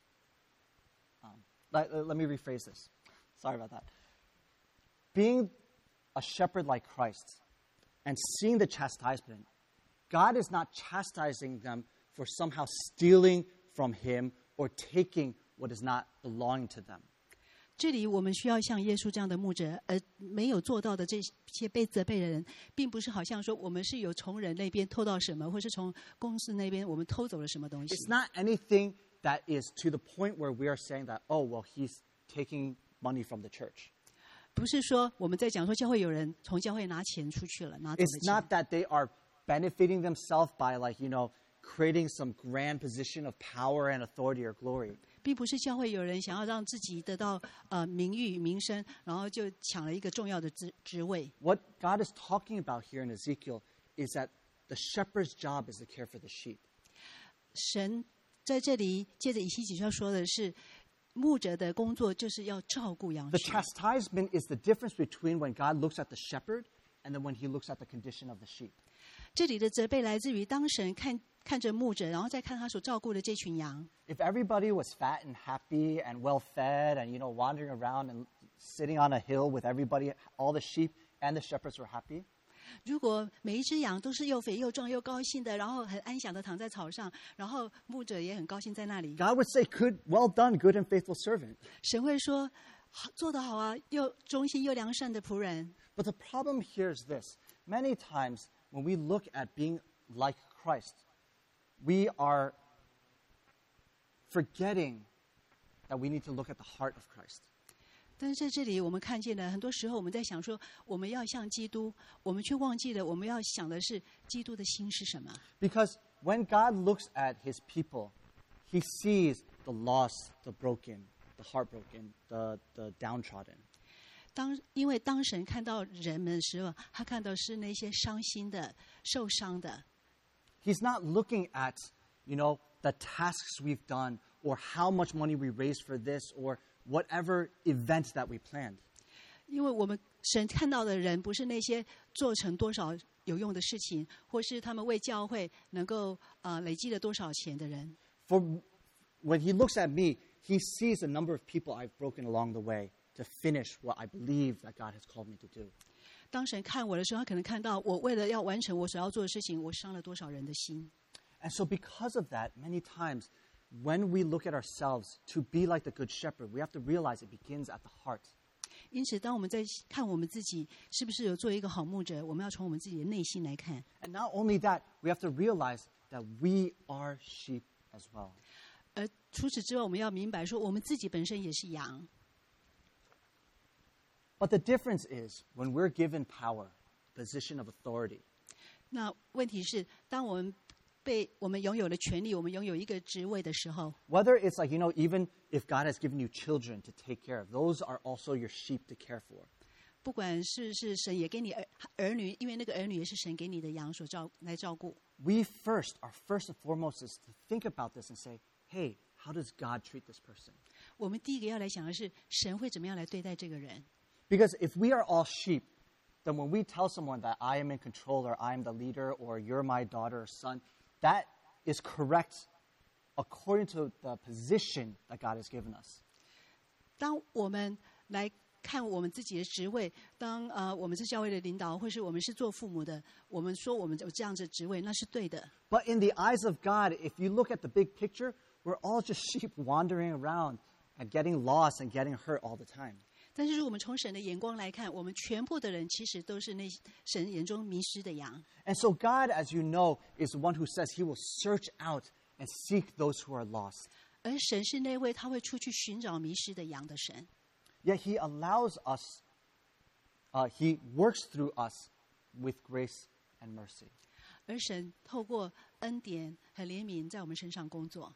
Let me rephrase this. Sorry about that. Being a shepherd like Christ and seeing the chastisement, God is not chastising them for somehow stealing from him or taking what is not belonging to them. 这里我们需要像耶稣这样的牧者，而没有做到的这些被责备的人，并不是好像说我们是有从人那边偷到什么，或是从公司那边我们偷走了什么东西。 It's not anything that is to the point where we are saying that, oh, well, he's taking money from the church. 不是说我们在讲说教会有人从教会拿钱出去了，拿走了 It's 钱。 not that they are benefiting themselves by creating some grand position of power and authority or glory. 并不是教会有人想要让自己得到名誉名声，然后就抢了一个重要的职位。 What God is talking about here in Ezekiel is that the shepherd's job is to care for the sheep. 神在这里借着以西结要说的是，牧者的工作就是要照顾羊 The 群。 chastisement is the difference between when God looks at the shepherd and then when he looks at the condition of the sheep. 这里的责备来自于当神看着牧者，然后再看他所照顾的这群羊。 If everybody was fat and happy and well fed and wandering around and sitting on a hill with everybody, all the sheep and the shepherds were happy, 如果每一只羊都是又肥又壮又高兴的，然后很安详的躺在草上，然后牧者也很高兴在那里， God would say, "Good, well done, good and faithful servant." 神会说做得好啊，又忠心又良善的仆人。 But the problem here is this. Many times when we look at being like Christ, we are forgetting that we need to look at the heart of Christ. 但是在这里，我们看见了很多时候，我们在想说，我们要像基督，我们却忘记了我们要想的是基督的心是什么。 Because when God looks at his people, he sees the lost, the broken, the heartbroken, the downtrodden. 因为当神看到人们的时候，他看到是那些伤心的、受伤的。 He's not looking at, the tasks we've done or how much money we raised for this or whatever event that we planned. 因为神看到的人，不是那些做成多少有用的事情，或是他们为教会能够累积了多少钱的人。 For when he looks at me, he sees the number of people I've broken along the way to finish what I believe that God has called me to do. 当神看我的时候，他可能看到我为了要完成我所要做的事情，我伤了多少人的心。 And so because of that, many times when we look at ourselves to be like the good shepherd, we have to realize it begins at the heart. 因此，当我们在看我们自己是不是有做一个好牧者，我们要从我们自己的内心来看。 And not only that, we have to realize that we are sheep as well. 而除此之外，我们要明白说，我们自己本身也是羊。 But the difference is when we're given power, position of authority, 那问题是，当我们拥有了权利，我们拥有一个职位的时候， whether it's even if God has given you children to take care of, those are also your sheep to care for. 不管是神也给你儿女，因为那个儿女也是神给你的羊所来照顾。 Our first and foremost is to think about this and say, hey, how does God treat this person? 我们第一个要来想的是，神会怎么样来对待这个人？ Because if we are all sheep then when we tell someone that I am in control or I am the leader or you're my daughter or son, that is correct according to the position that God has given us. 当我们来看我们自己的职位，当我们是教会的领导，或是我们是做父母的，我们说我们有这样子的职位，那是对的。 But in the eyes of God, if you look at the big picture, we're all just sheep wandering around and getting lost and getting hurt all the time. 但是如果我们从神的眼光来看，我们全部的人其实都是那神眼中迷失的羊。 And so God, as you know, is the one who says he will search out and seek those who are lost. 而神是那位他会出去寻找迷失的羊的神。 Yet he allows us, he works through us with grace and mercy. 而神透过恩典和怜悯在我们身上工作。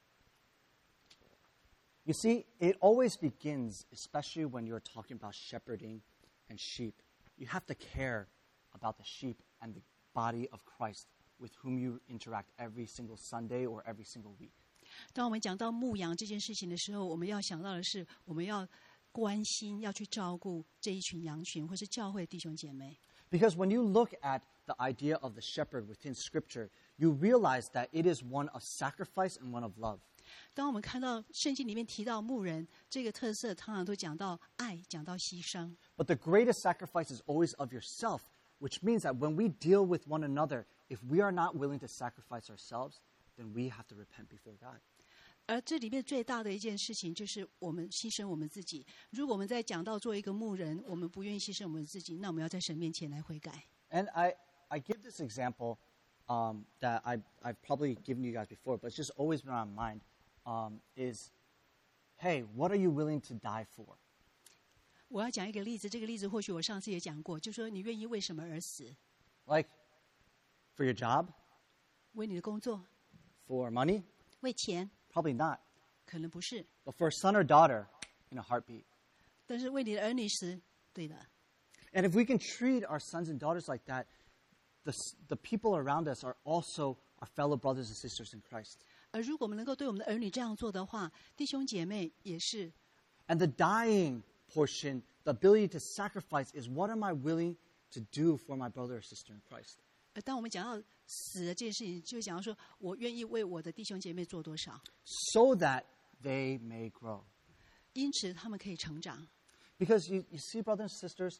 You see, it always begins, especially when you're talking about shepherding and sheep. You have to care about the sheep and the body of Christ with whom you interact every single Sunday or every single week. 当我们讲到牧羊这件事情的时候，我们要想到的是，我们要关心，要去照顾这一群羊群，或是教会弟兄姐妹。 Because when you look at the idea of the shepherd within Scripture, you realize that it is one of sacrifice and one of love. 当我们看到圣经里面提到牧人这个特色，常常都讲到爱，讲到牺牲。 But the greatest sacrifice is always of yourself, which means that when we deal with one another, if we are not willing to sacrifice ourselves, then we have to repent before God. 而这里面最大的一件事情，就是我们牺牲我们自己。如果我们在讲到做一个牧人，我们不愿意牺牲我们自己，那我们要在神面前来悔改。 And I give this example that I've probably given you guys before, but it's just always been on my mind, is, hey, what are you willing to die for? 我要讲一个例子，这个例子或许我上次也讲过，就说你愿意为什么而死？ Like, for your job? 为你的工作？ For money? 为钱？ Probably not. 可能不是， But for a son or daughter, in a heartbeat. 但是为你的儿女时，对的。 And if we can treat our sons and daughters like that, the people around us are also our fellow brothers and sisters in Christ. 而如果我们能够对我们的儿女这样做的话，弟兄姐妹也是。 And the dying portion, the ability to sacrifice, is what am I willing to do for my brother or sister in Christ? 而当我们讲到死的这件事情，就讲到说我愿意为我的弟兄姐妹做多少， So that they may grow. 因此他们可以成长。 Because you see, brothers and sisters,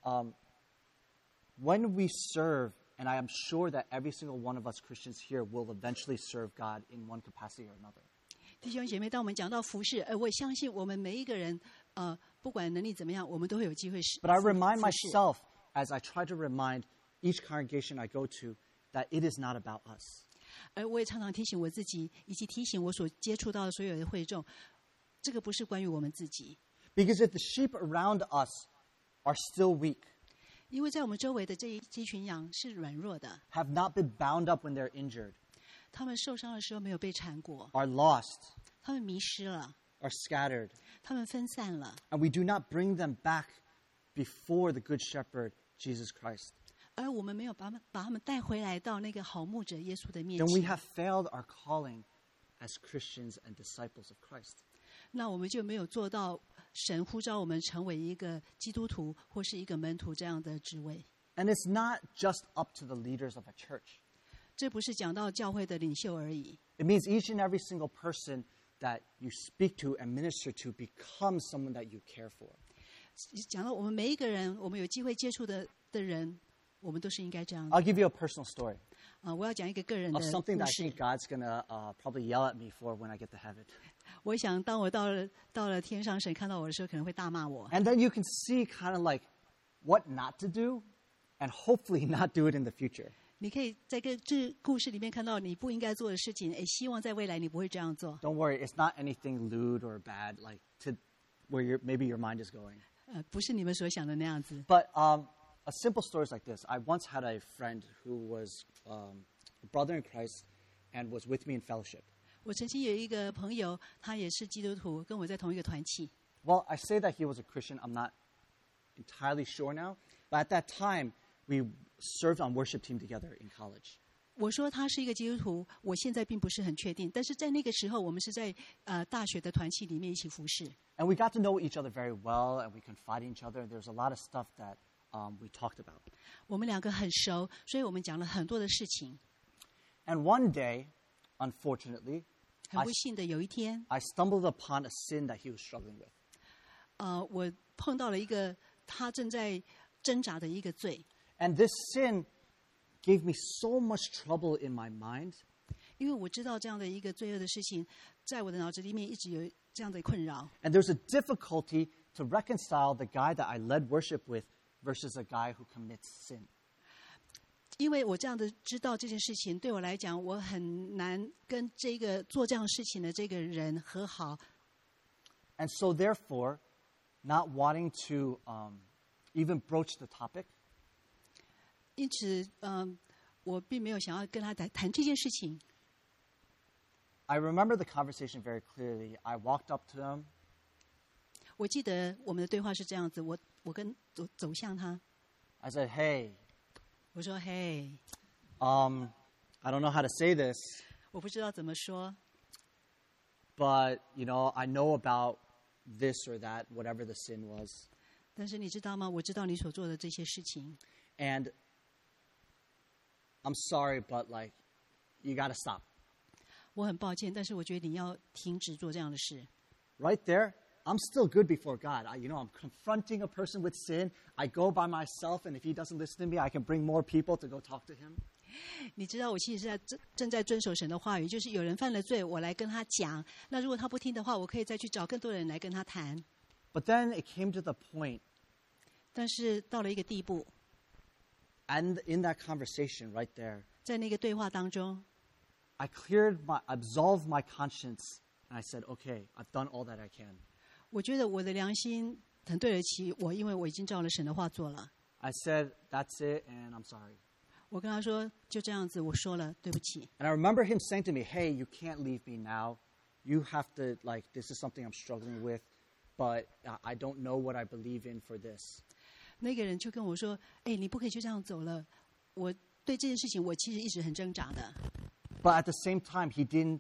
when we serve, and I am sure that every single one of us Christians here will eventually serve God in one capacity or another. 弟兄姐妹，当我们讲到服事，我也相信我们每一个人，不管能力怎么样，我们都会有机会服侍。 But I remind myself, as I try to remind each congregation I go to, that it is not about us. 而我也常常提醒我自己，以及提醒我所接触到的所有的会众，这个不是关于我们自己。 Because if the sheep around us are still weak, 因为在我们周围的这群羊是软弱的， have not been bound up when they're injured, 他们受伤的时候没有被缠过， are lost, 他们迷失了， are scattered, 他们分散了， and we do not bring them back before the Good Shepherd, Jesus Christ, 而我们没有把他们带回来到那个好牧者耶稣的面 then we 前， have failed our calling as Christians and disciples of Christ. 那我们就没有做到神呼召我们成为一个基督徒或是一个门徒这样的职位。 And it's not just up to the leaders of a church. 这不是讲到教会的领袖而已， It means each and every single person that you speak to and minister to becomes someone that you care for. 讲到我们每一个人，我们有机会接触的人，我们都是应该这样 I'll give you a personal story 我要讲一个个人的 of 故 something that I 事 think。God's going to probably yell at me for when I get to heaven. 我想，当我到了天上，神看到我的时候，可能会大骂我。 And then you can see kind of like what not to do and hopefully not do it in the future. 你可以在这故事里面看到你不应该做的事情，希望在未来你不会这样做。 Don't worry, it's not anything lewd or bad like to where maybe your mind is going. 不是你们所想的那样子。 But a simple story is like this. I once had a friend who was a brother in Christ and was with me in fellowship. 我曾经有一个朋友，他也是基督徒，跟我在同一个团契。 Well, I say that he was a Christian. I'm not entirely sure now. But at that time, we served on worship team together in college. 我说他是一个基督徒，我现在并不是很确定，但是在那个时候，我们是在大学的团契里面一起服侍。 And we got to know each other very well, and we confided in each other. And there was a lot of stuff that we talked about. 我们两个很熟，所以我们讲了很多的事情。 And one day, unfortunately, 很不幸的，有一天， I stumbled upon a sin that he was struggling with. 我碰到了一个他正在挣扎的一个罪， And this sin gave me so much trouble in my mind. 因为我知道这样的一个罪恶的事情，在我的脑子里面一直有这样的困扰。 And there's a difficulty to reconcile the guy that I led worship with versus a guy who commits sin. 因为我这样的知道这件事情，对我来讲，我很难跟这个做这样事情的这个人和好。 And so therefore, not wanting to even broach the topic, 因此，我并没有想要跟他谈这件事情。 I remember the conversation very clearly. I walked up to him. 我记得我们的对话是这样子，我走向他， I said, hey, 我说：“嘿， I don't know how to say this, 我不知道怎么说， but, I know about this or that, whatever the sin was. 但是你知道吗？我知道你所做的这些事情， And I'm sorry, but, you got to stop. 我很抱歉，但是我觉得你要停止做这样的事。 Right there, I'm still good before God. I'm confronting a person with sin. I go by myself, and if he doesn't listen to me, I can bring more people to go talk to him. 你知道，我其实是正在遵守神的话语，就是有人犯了罪，我来跟他讲。那如果他不听的话，我可以再去找更多人来跟他谈。 But then it came to the point, 但是到了一个地步， and in that conversation right there, 在那个对话当中， I absolved my conscience, and I said, okay, I've done all that I can. 我觉得我的良心很对得起我，因为我已经照了神的话做了。 I said, that's it, and I'm sorry. 我跟他说，就这样子，我说了，对不起。 And I remember him saying to me, hey, you can't leave me now. You have to, this is something I'm struggling with, but I don't know what I believe in for this. 那个人就跟我说：“哎，你不可以就这样走了。我对这件事情，我其实一直很挣扎的。 But at the same time, he didn't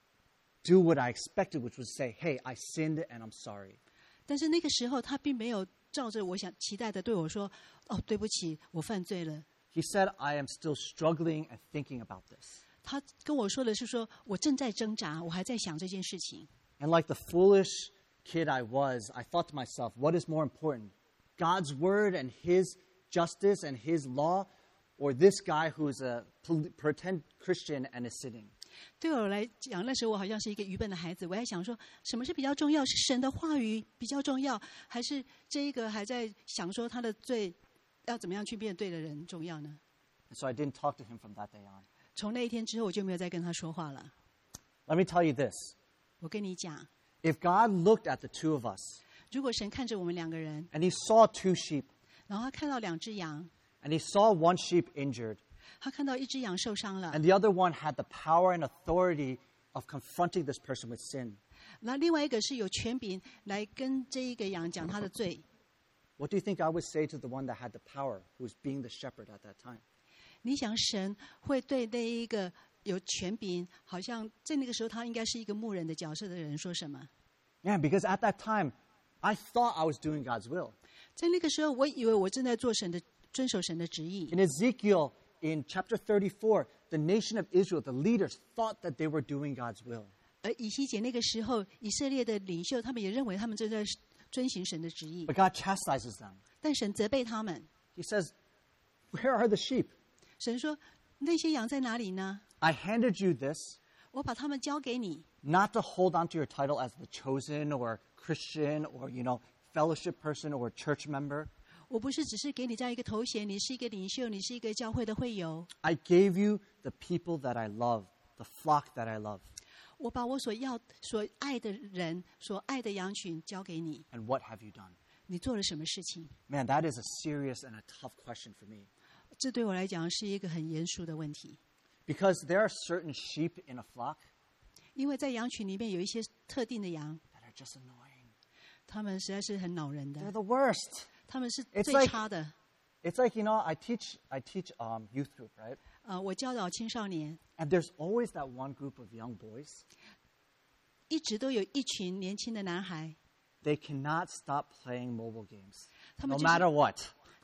do what I expected, which was say, hey, I sinned and I'm sorry. 但是那个时候，他并没有照着我想期待的对我说：‘哦，对不起，我犯罪了。’ He said, I am still struggling and thinking about this. 他跟我说的是说，我正在挣扎，我还在想这件事情。 And like the foolish kid I was, I thought to myself, what is more important? God's word and his justice and his law, or this guy who is a pretend Christian and is sinning? 对我来讲，那时候我好像是一个愚笨的孩子，我在想说，什么是比较重要？是神的话语比较重要，还是这一个还在想说他的罪要怎么样去面对的人重要呢？ And so I didn't talk to him from that day on. 从那一天之后，我就没有再跟他说话了。 Let me tell you this. 我跟你讲， If God looked at the two of us 如果神看着我们两个人， and he saw two sheep 然后他看到2只羊， and he saw one sheep injured 他看到1只羊受伤了， and the other one had the power and authority of confronting this person with sin, 那另外一个是有权柄来跟这一个羊讲他的罪， what do you think I would say to the one that had the power, who was being the shepherd at that time? 你想神会对那一个有权柄，好像在那个时候他应该是一个牧人的角色的人说什么？ Yeah, because at that time, I thought I was doing God's will. 在那个时候，我以为我正在做遵守神的旨意。 In Ezekiel, in chapter 34, the nation of Israel, the leaders, thought that they were doing God's will. 而以西结那个时候，以色列的领袖他们也认为他们正在遵行神的旨意， But God chastises them. 但神责备他们。 He says, where are the sheep? 神说：“那些羊在哪里呢？ I handed you this 我把他们交给你， not to hold on to your title as the chosen or Christian or, fellowship person or church member. 我不是只是给你这样一个头衔，你是一个领袖，你是一个教会的会友。 I gave you the people that I love, the flock that I love. 我把我所爱的人、所爱的羊群交给你， And what have you done? 你做了什么事情？ Man, that is a serious and a tough question for me. 这对我来讲是一个很严肃的问题， Because there are certain sheep in a flock 因为在羊群里面有一些特定的羊， that are just annoying. 他们实在是很恼人 They're 的， the worst. 他们是 It's 最 like- 差的。 It's like, I teach youth group, right? 我教导青少年， And there's always that one group of young boys. 一直都有一群年轻的男孩， They cannot stop playing mobile games, 他们 no 就是 matter what.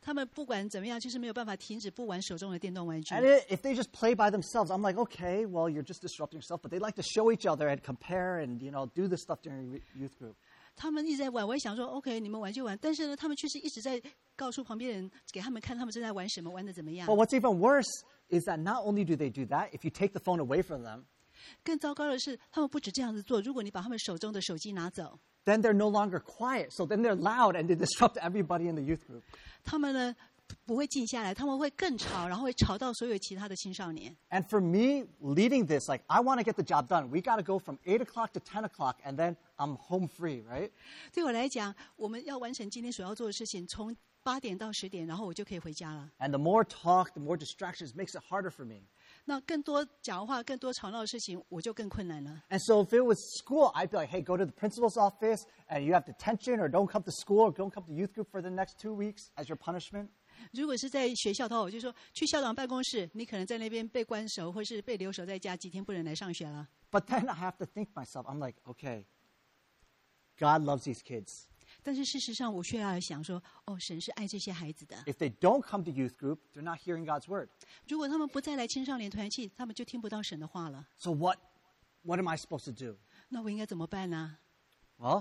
他们不管怎么样，就是没有办法停止不玩手中的电动玩具。 And if they just play by themselves, I'm like, okay, well, you're just disrupting yourself. But they like to show each other and compare and, do this stuff during youth group. 他们一直在玩，我也想说 OK 你们玩就玩，但是呢他们却是一直在告诉旁边人，给他们看他们正在玩什么，玩的怎么样。 But what's even worse is that not only do they do that, if you take the phone away from them, 更糟糕的是，他们不止这样子做，如果你把他们手中的手机拿走， then they're no longer quiet. So then they're loud and they disrupt everybody in the youth group. 他们呢不会静下来，他们会更吵，然后会吵到所有其他的青少年。 And for me, leading this, like, I want to get the job done. We got to go from 8 o'clock to 10 o'clock, and then I'm home free, right? 对我来讲，我们要完成今天所要做的事情，从8点到10点，然后我就可以回家了。 And the more talk, the more distractions makes it harder for me. 那更多讲话、更多吵闹的事情，我就更困难了。 And so if it was school, I'd be like, hey, go to the principal's office, and you have detention, or don't come to school, or don't come to youth group for the next 2 weeks as your punishment. 如果是在学校的话，我就说去校长办公室，你可能在那边被关守，或是被留守在家，几天不能来上学了。 But then I have to think myself, I'm like, okay, God loves these kids. 但是事实上，我却要想说，哦，神是爱这些孩子的。 If they don't come to youth group, they're not hearing God's word. 如果他们不再来青少年团契，他们就听不到神的话了。 So what am I supposed to do? 那我应该怎么办呢？ Well,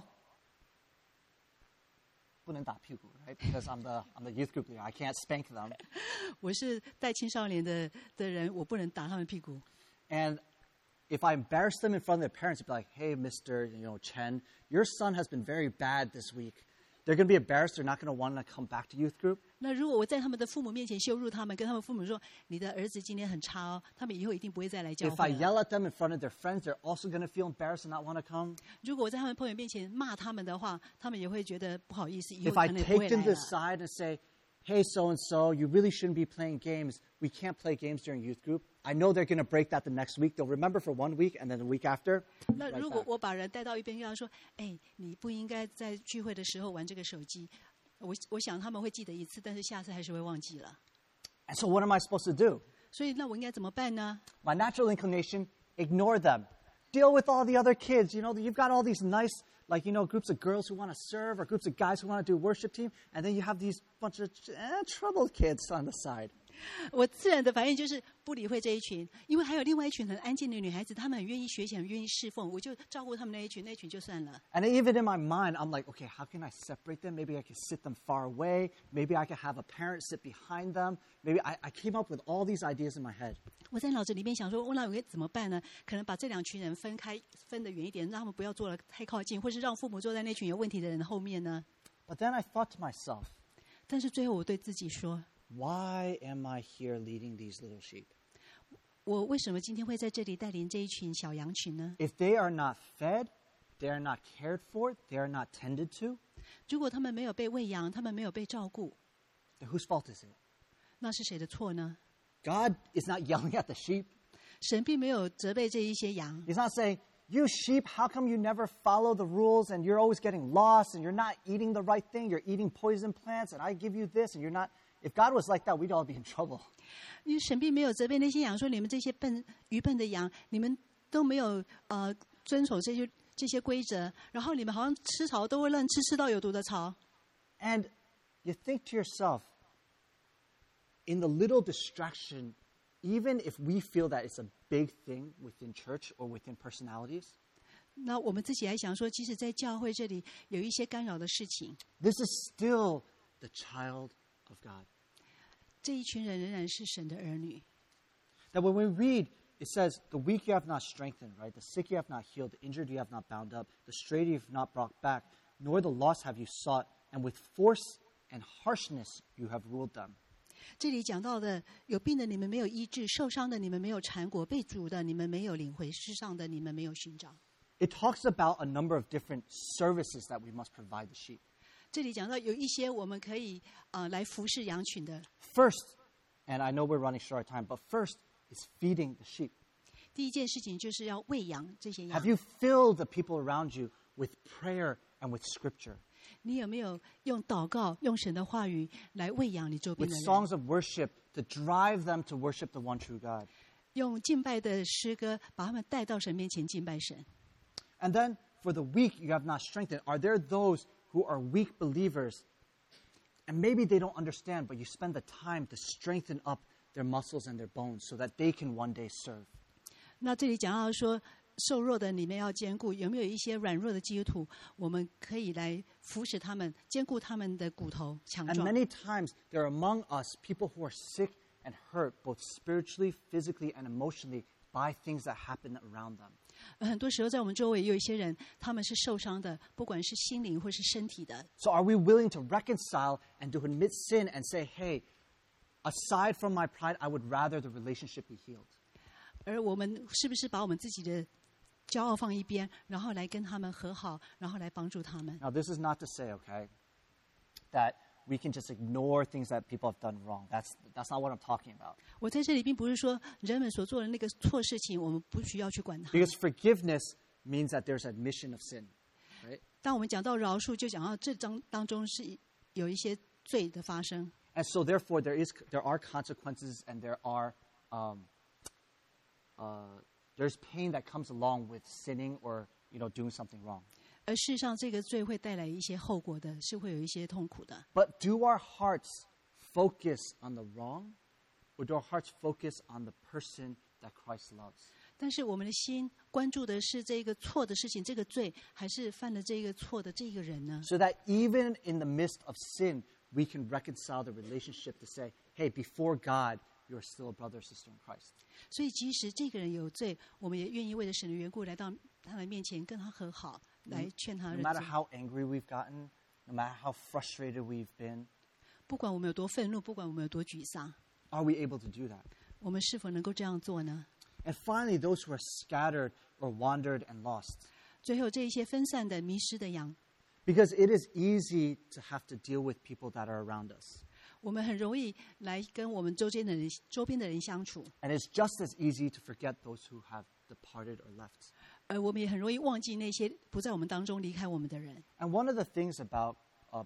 不能打屁股, right? Because I'm the youth group leader. I can't spank them. 我是带青少年的人，我不能打他们屁股。 And if I embarrass them in front of their parents, it'd be like, hey, Mr. Chen, your son has been very bad this week. They're going to be embarrassed. They're not going to want to come back to youth group. 那如果我在他们的父母面前羞辱他们，跟他们父母说你的儿子今天很差哦，他们以后一定不会再来教 If I 会了。 yell at them in front of their friends, they're also going to feel embarrassed and not want to come. 如果我在他们朋友面前骂他们的话，他们也会觉得不好意思，以 If 后 I 可能也不会 take 来 them to 了 the。side and say, hey, so-and-so, you really shouldn't be playing games. We can't play games during youth group. I know they're going to break that the next week. They'll remember for 1 week, and then the week after, 那 right 如果 back. 我把人带到一边，跟他说：“哎，你不应该在聚会的时候玩这个手机。”我想他们会记得一次，但是下次还是会忘记了。 And so what am I supposed to do? 所以那我应该怎么办呢？ My natural inclination, ignore them. Deal with all the other kids. You've got all these nice, groups of girls who want to serve or groups of guys who want to do worship team. And then you have these bunch of troubled kids on the side. 我自然的反应就是不理会这一群，因为还有另外一群很安静的女孩子，她们很愿意学习，很愿意侍奉，我就照顾她们那一群，那群就算了。 And even in my mind, I'm like, okay, how can I separate them? Maybe I could sit them far away. Maybe I could have a parent sit behind them. Maybe I came up with all these ideas in my head. 我在脑子里面想说，那我该怎么办呢？可能把这两群人分开，分得远一点，让他们不要坐得太靠近，或是让父母坐在那群有问题的人的后面呢？ But then I thought to myself, 但是最后我对自己说， why am I here leading these little sheep? 我为什么今天会在这里带领这一群小羊群呢？ If they are not fed, they are not cared for, they are not tended to, 如果他们没有被喂养，他们没有被照顾， then whose fault is it? 那是谁的错呢？ God is not yelling at the sheep. 神并没有责备这一些羊， He's not saying, you sheep, how come you never follow the rules and you're always getting lost and you're not eating the right thing? You're eating poison plants and I give you this and you're not. If God was like that, we'd all be in trouble. 因为神并没有责备那些羊，说你们这些愚笨的羊，你们都没有遵守这些规则，然后你们好像吃草都会乱吃到有毒的草。 And you think to yourself, in the little distraction, even if we feel that it's a big thing within church or within personalities, 那我们自己还想说，即使在教会这里有一些干扰的事情， this is still the child of God. 这一群人仍然是神的儿女。 That when we read, it says, the weak you have not strengthened, right? The sick you have not healed, the injured you have not bound up, the strayed you have not brought back, nor the lost have you sought, and with force and harshness you have ruled them. 这里讲到的，有病的你们没有医治，受伤的你们没有缠裹，被逐的你们没有领回，世上的你们没有寻找。 It talks about a number of different services that we must provide the sheep. 这里讲到有一些我们可以来服侍羊群的。 First, and I know we're running short of time, but first is feeding the sheep. 第一件事情就是要喂养这些羊 Have。you filled the people around you with prayer and with scripture, 你有没有用祷告、用神的话语来喂养你周边 with 的人？ songs of worship to drive them to worship the one true God? 用敬拜的诗歌把他们带到神面前敬拜神。 And then for the weak you have not strengthened. Are there those who are weak believers And maybe they don't understand, but you spend the time to strengthen up their muscles and their bones so that they can one day serve. 那这里讲到说，瘦弱的你们要兼顾，有没有一些软弱的基督徒，我们可以来扶持他们，兼顾他们的骨头强 And 壮。 many times there are among us people who are sick and hurt both spiritually, physically, and emotionally by things that happen around them. 很多时候在我们周围也有一些人，他们是受伤的，不管是心灵或是身体的。 So are we willing to reconcile and to admit sin and say, hey, aside from my pride, I would rather the relationship be healed? 而我们是不是把我们自己的骄傲放一边，然后来跟他们和好，然后来帮助他们？ Now, this is not to say, okay, that we can just ignore things that people have done wrong. That's not what I'm talking about. 我在这里并不是说人们所做的那个错事情，我们不需要去管它。 Because forgiveness means that there's admission of sin, right? 当我们讲到饶恕，就讲到这章当中是有一些罪的发生。 And so therefore there are consequences and there's pain that comes along with sinning or doing something wrong. 而事实上，这个罪会带来一些后果的，是会有一些痛苦的。 But do our hearts focus on the wrong, or do our hearts focus on the person that Christ loves? 但是我们的心关注的是这个错的事情，这个罪，还是犯了这个错的这个人呢？ So that even in the midst of sin, we can reconcile the relationship to say, hey, before God, you're still a brother or sister in Christ. 所以，即使这个人有罪，我们也愿意为了神的缘故来到他的面前，跟他和好，来劝他 No 认 matter 罪。 how angry we've gotten, no matter how frustrated we've been, 不管我们有多愤怒，不管我们有多沮丧， are we able to do that? 我们是否能够这样做呢？ And finally, those who are scattered or wandered and lost. 最后，这一些分散的、迷失的羊， Because it is easy to have to deal with people that are around us. 我们很容易来跟我们周边的人相处， And it's just as easy to forget those who have departed or left. 而我们也很容易忘记那些不在我们当中离开我们的人。 And one of the things about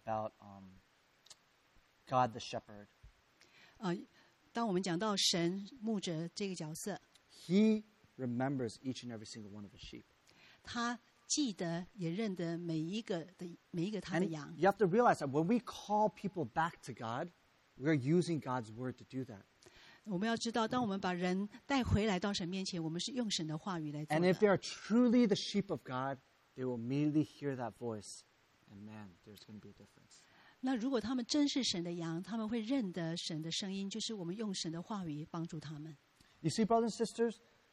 God the shepherd, 当我们讲到神牧者这个角色， he remembers each and every single one of his sheep. 他记得也认得每一个他的 And 羊。 you have to realize that when we call people back to God, we're using God's word to do that. 我们要知道，当我们把人带回来到神面前，我们是用神的话语来做 And if they 的。 are truly the sheep of God, they will immediately hear that voice. And man, there's going to be a difference. 那如果他们真是神的羊，他们会认得神的声音，就是我们用神的话语帮助他们。 You see, brothers and sisters,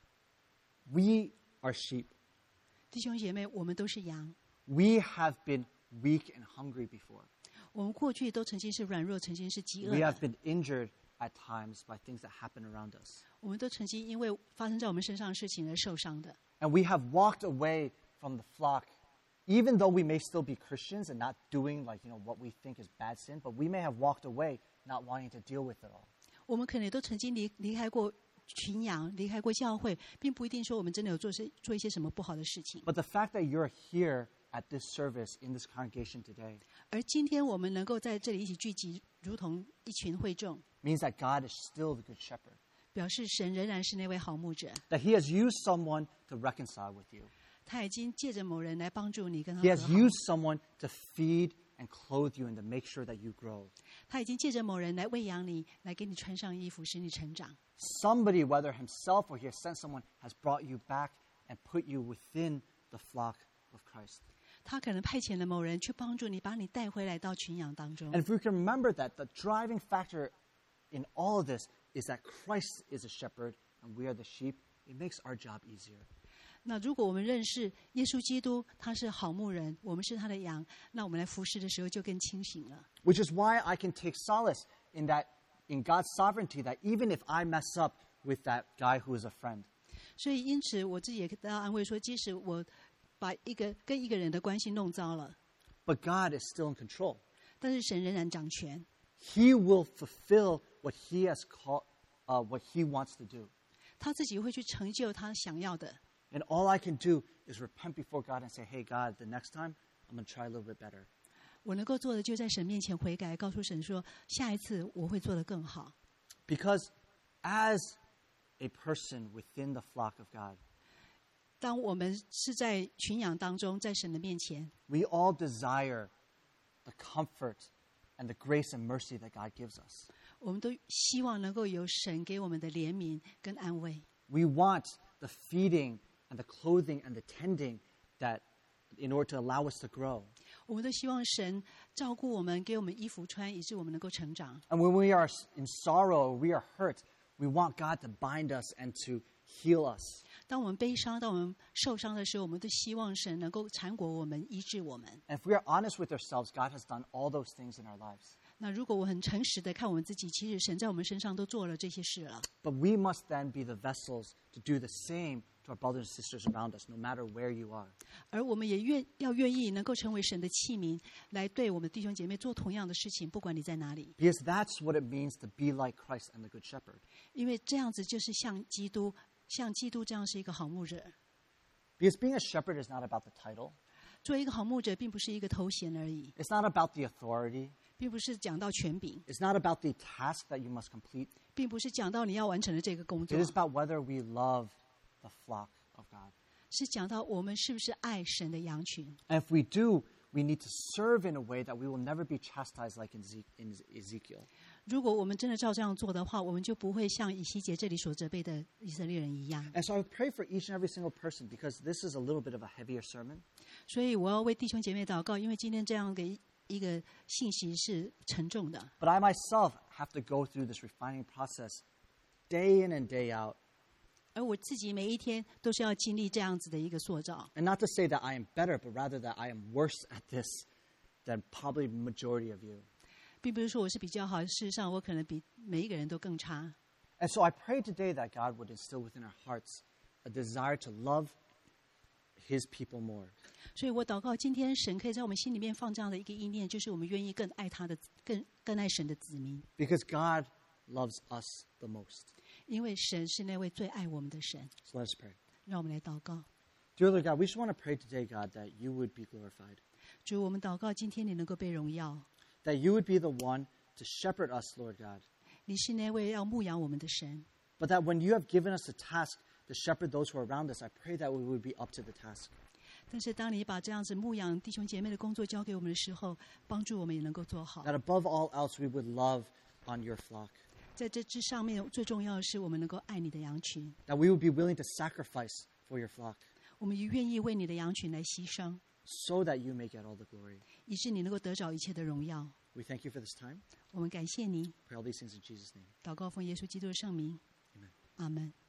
we are sheep. 弟兄姐妹，我们都是羊， We have been weak and hungry before. 我们过去都曾经是软弱，曾经是饥饿 We have 的， been injured at times by things that happen around us. 我们都曾经因为发生在我们身上的事情而受伤的。 And we have walked away from the flock, even though we may still be Christians and not doing what we think is bad sin, but we may have walked away not wanting to deal with it all. 我们可能都曾经离开过群羊，离开过教会，并不一定说我们真的有做一些什么不好的事情。 But the fact that you're here at this service in this congregation today 而今天我们能够在这里一起聚集，如同一群会众， means that God is still the good shepherd, 表示神仍然是那位好牧者。 that he has used someone to reconcile with you. 他已经借着某人来帮助你，跟他 He 和 has 好。 used someone to feed and clothe you and to make sure that you grow. 他已经借着某人来喂养你，来给你穿上衣服，使你成长。 Somebody, whether himself or he has sent someone, has brought you back and put you within the flock of Christ. 他可能派遣了某人去帮助你，把你带回来到群羊当中。 And if we can remember that the driving factor in all of this is that Christ is a shepherd and we are the sheep, it makes our job easier. 那如果我们认识耶稣基督，他是好牧人，我们是他的羊，那我们来服侍的时候就更清醒了。 Which is why I can take solace in God's sovereignty, that even if I mess up with that guy who is a friend, 所以因此我自己也得到安慰说，即使我把跟一个人的关系弄糟了， but God is still in control. 但是神仍然掌权， He will fulfill what he has what he wants to do. 他自己会去成就他想要的。 And all I can do is repent before God and say, hey, God, the next time I'm going to try a little bit better. 我能够做的就在神面前悔改，告诉神说，下一次我会做得更好。 Because as a person within the flock of God, 当我们是在群羊当中，在神的面前， we all desire the comfort and the grace and mercy that God gives us. 我们都希望能够有神给我们的怜悯跟安慰。 We want the feeding and the clothing and the tending that in order to allow us to grow. 我们都希望神照顾我们，给我们衣服穿，以致我们能够成长。 And when we are in sorrow, we are hurt, we want God to bind us and to heal us. 当我们悲伤、当我们受伤的时候，我们都希望神能够缠裹我们、医治我们。 And if we are honest with ourselves, God has done all those things in our lives. 那如果我很诚实的看我们自己，其实神在我们身上都做了这些事了。 But we must then be the vessels to do the same to our brothers and sisters around us, no matter where you are. 而我们也愿意能够成为神的器皿，来对我们弟兄姐妹做同样的事情，不管你在哪里。 Because that's what it means to be like Christ and the Good Shepherd. 因为这样子就是像基督这样是一个好牧者。 Because being a shepherd is not about the title. 做一个好牧者，并不是一个头衔而已， It's not about the authority. 并不是讲到权柄， It's not about the task that you must complete. 并不是讲到你要完成的这个工 It 作， is about whether we love the flock of God. 是讲到我们是不是爱神的羊群。 And if we do, we need to serve in a way that we will never be chastised like in Ezekiel. 如果我们真的照这样做的话，我们就不会像以西结这里所责备的以色列人一样。 And so I would pray for each and every single person because this is a little bit of a heavier sermon. 所以我要为弟兄姐妹祷告，因为今天这样的一个信息是沉重的。 But I myself have to go through this refining process day in and day out. 而我自己每一天都是要经历这样子的一个塑造， And not to say that I am better, but rather that I am worse at this than probably the majority of you. 并不是说我是比较好，事实上我可能比每一个人都更差。 And so I pray today that God would instill within our hearts a desire to love His people more. 所以我祷告，今天神可以在我们心里面放这样的一个意念，就是我们愿意更爱他的，更爱神的子民， Because God loves us the most. 因为神是那位最爱我们的神。 So let us pray. 让我们来祷告， Dear Lord God, we just want to pray today, God, that you would be glorified. 主，我们祷告，今天你能够被荣耀， That you would be the one to shepherd us, Lord God. 你是那位要牧养我们的神。 But that when you have given us the task to shepherd those who are around us, I pray that we would be up to the task. 但是当你把这样子牧养弟兄姐妹的工作交给我们的时候，帮助我们也能够做好。 That above all else, we would love on your flock. 在这之上面，最重要的是我们能够爱你的羊群， That we would be willing to sacrifice for your flock 我们也愿意为你的羊群来牺牲， so that you may get all the glory. 以致你能够得着一切的荣耀。 We thank you for this time. 我们感谢你， Pray all these things in Jesus' name. 祷告奉耶稣基督的圣名， Amen. 阿门。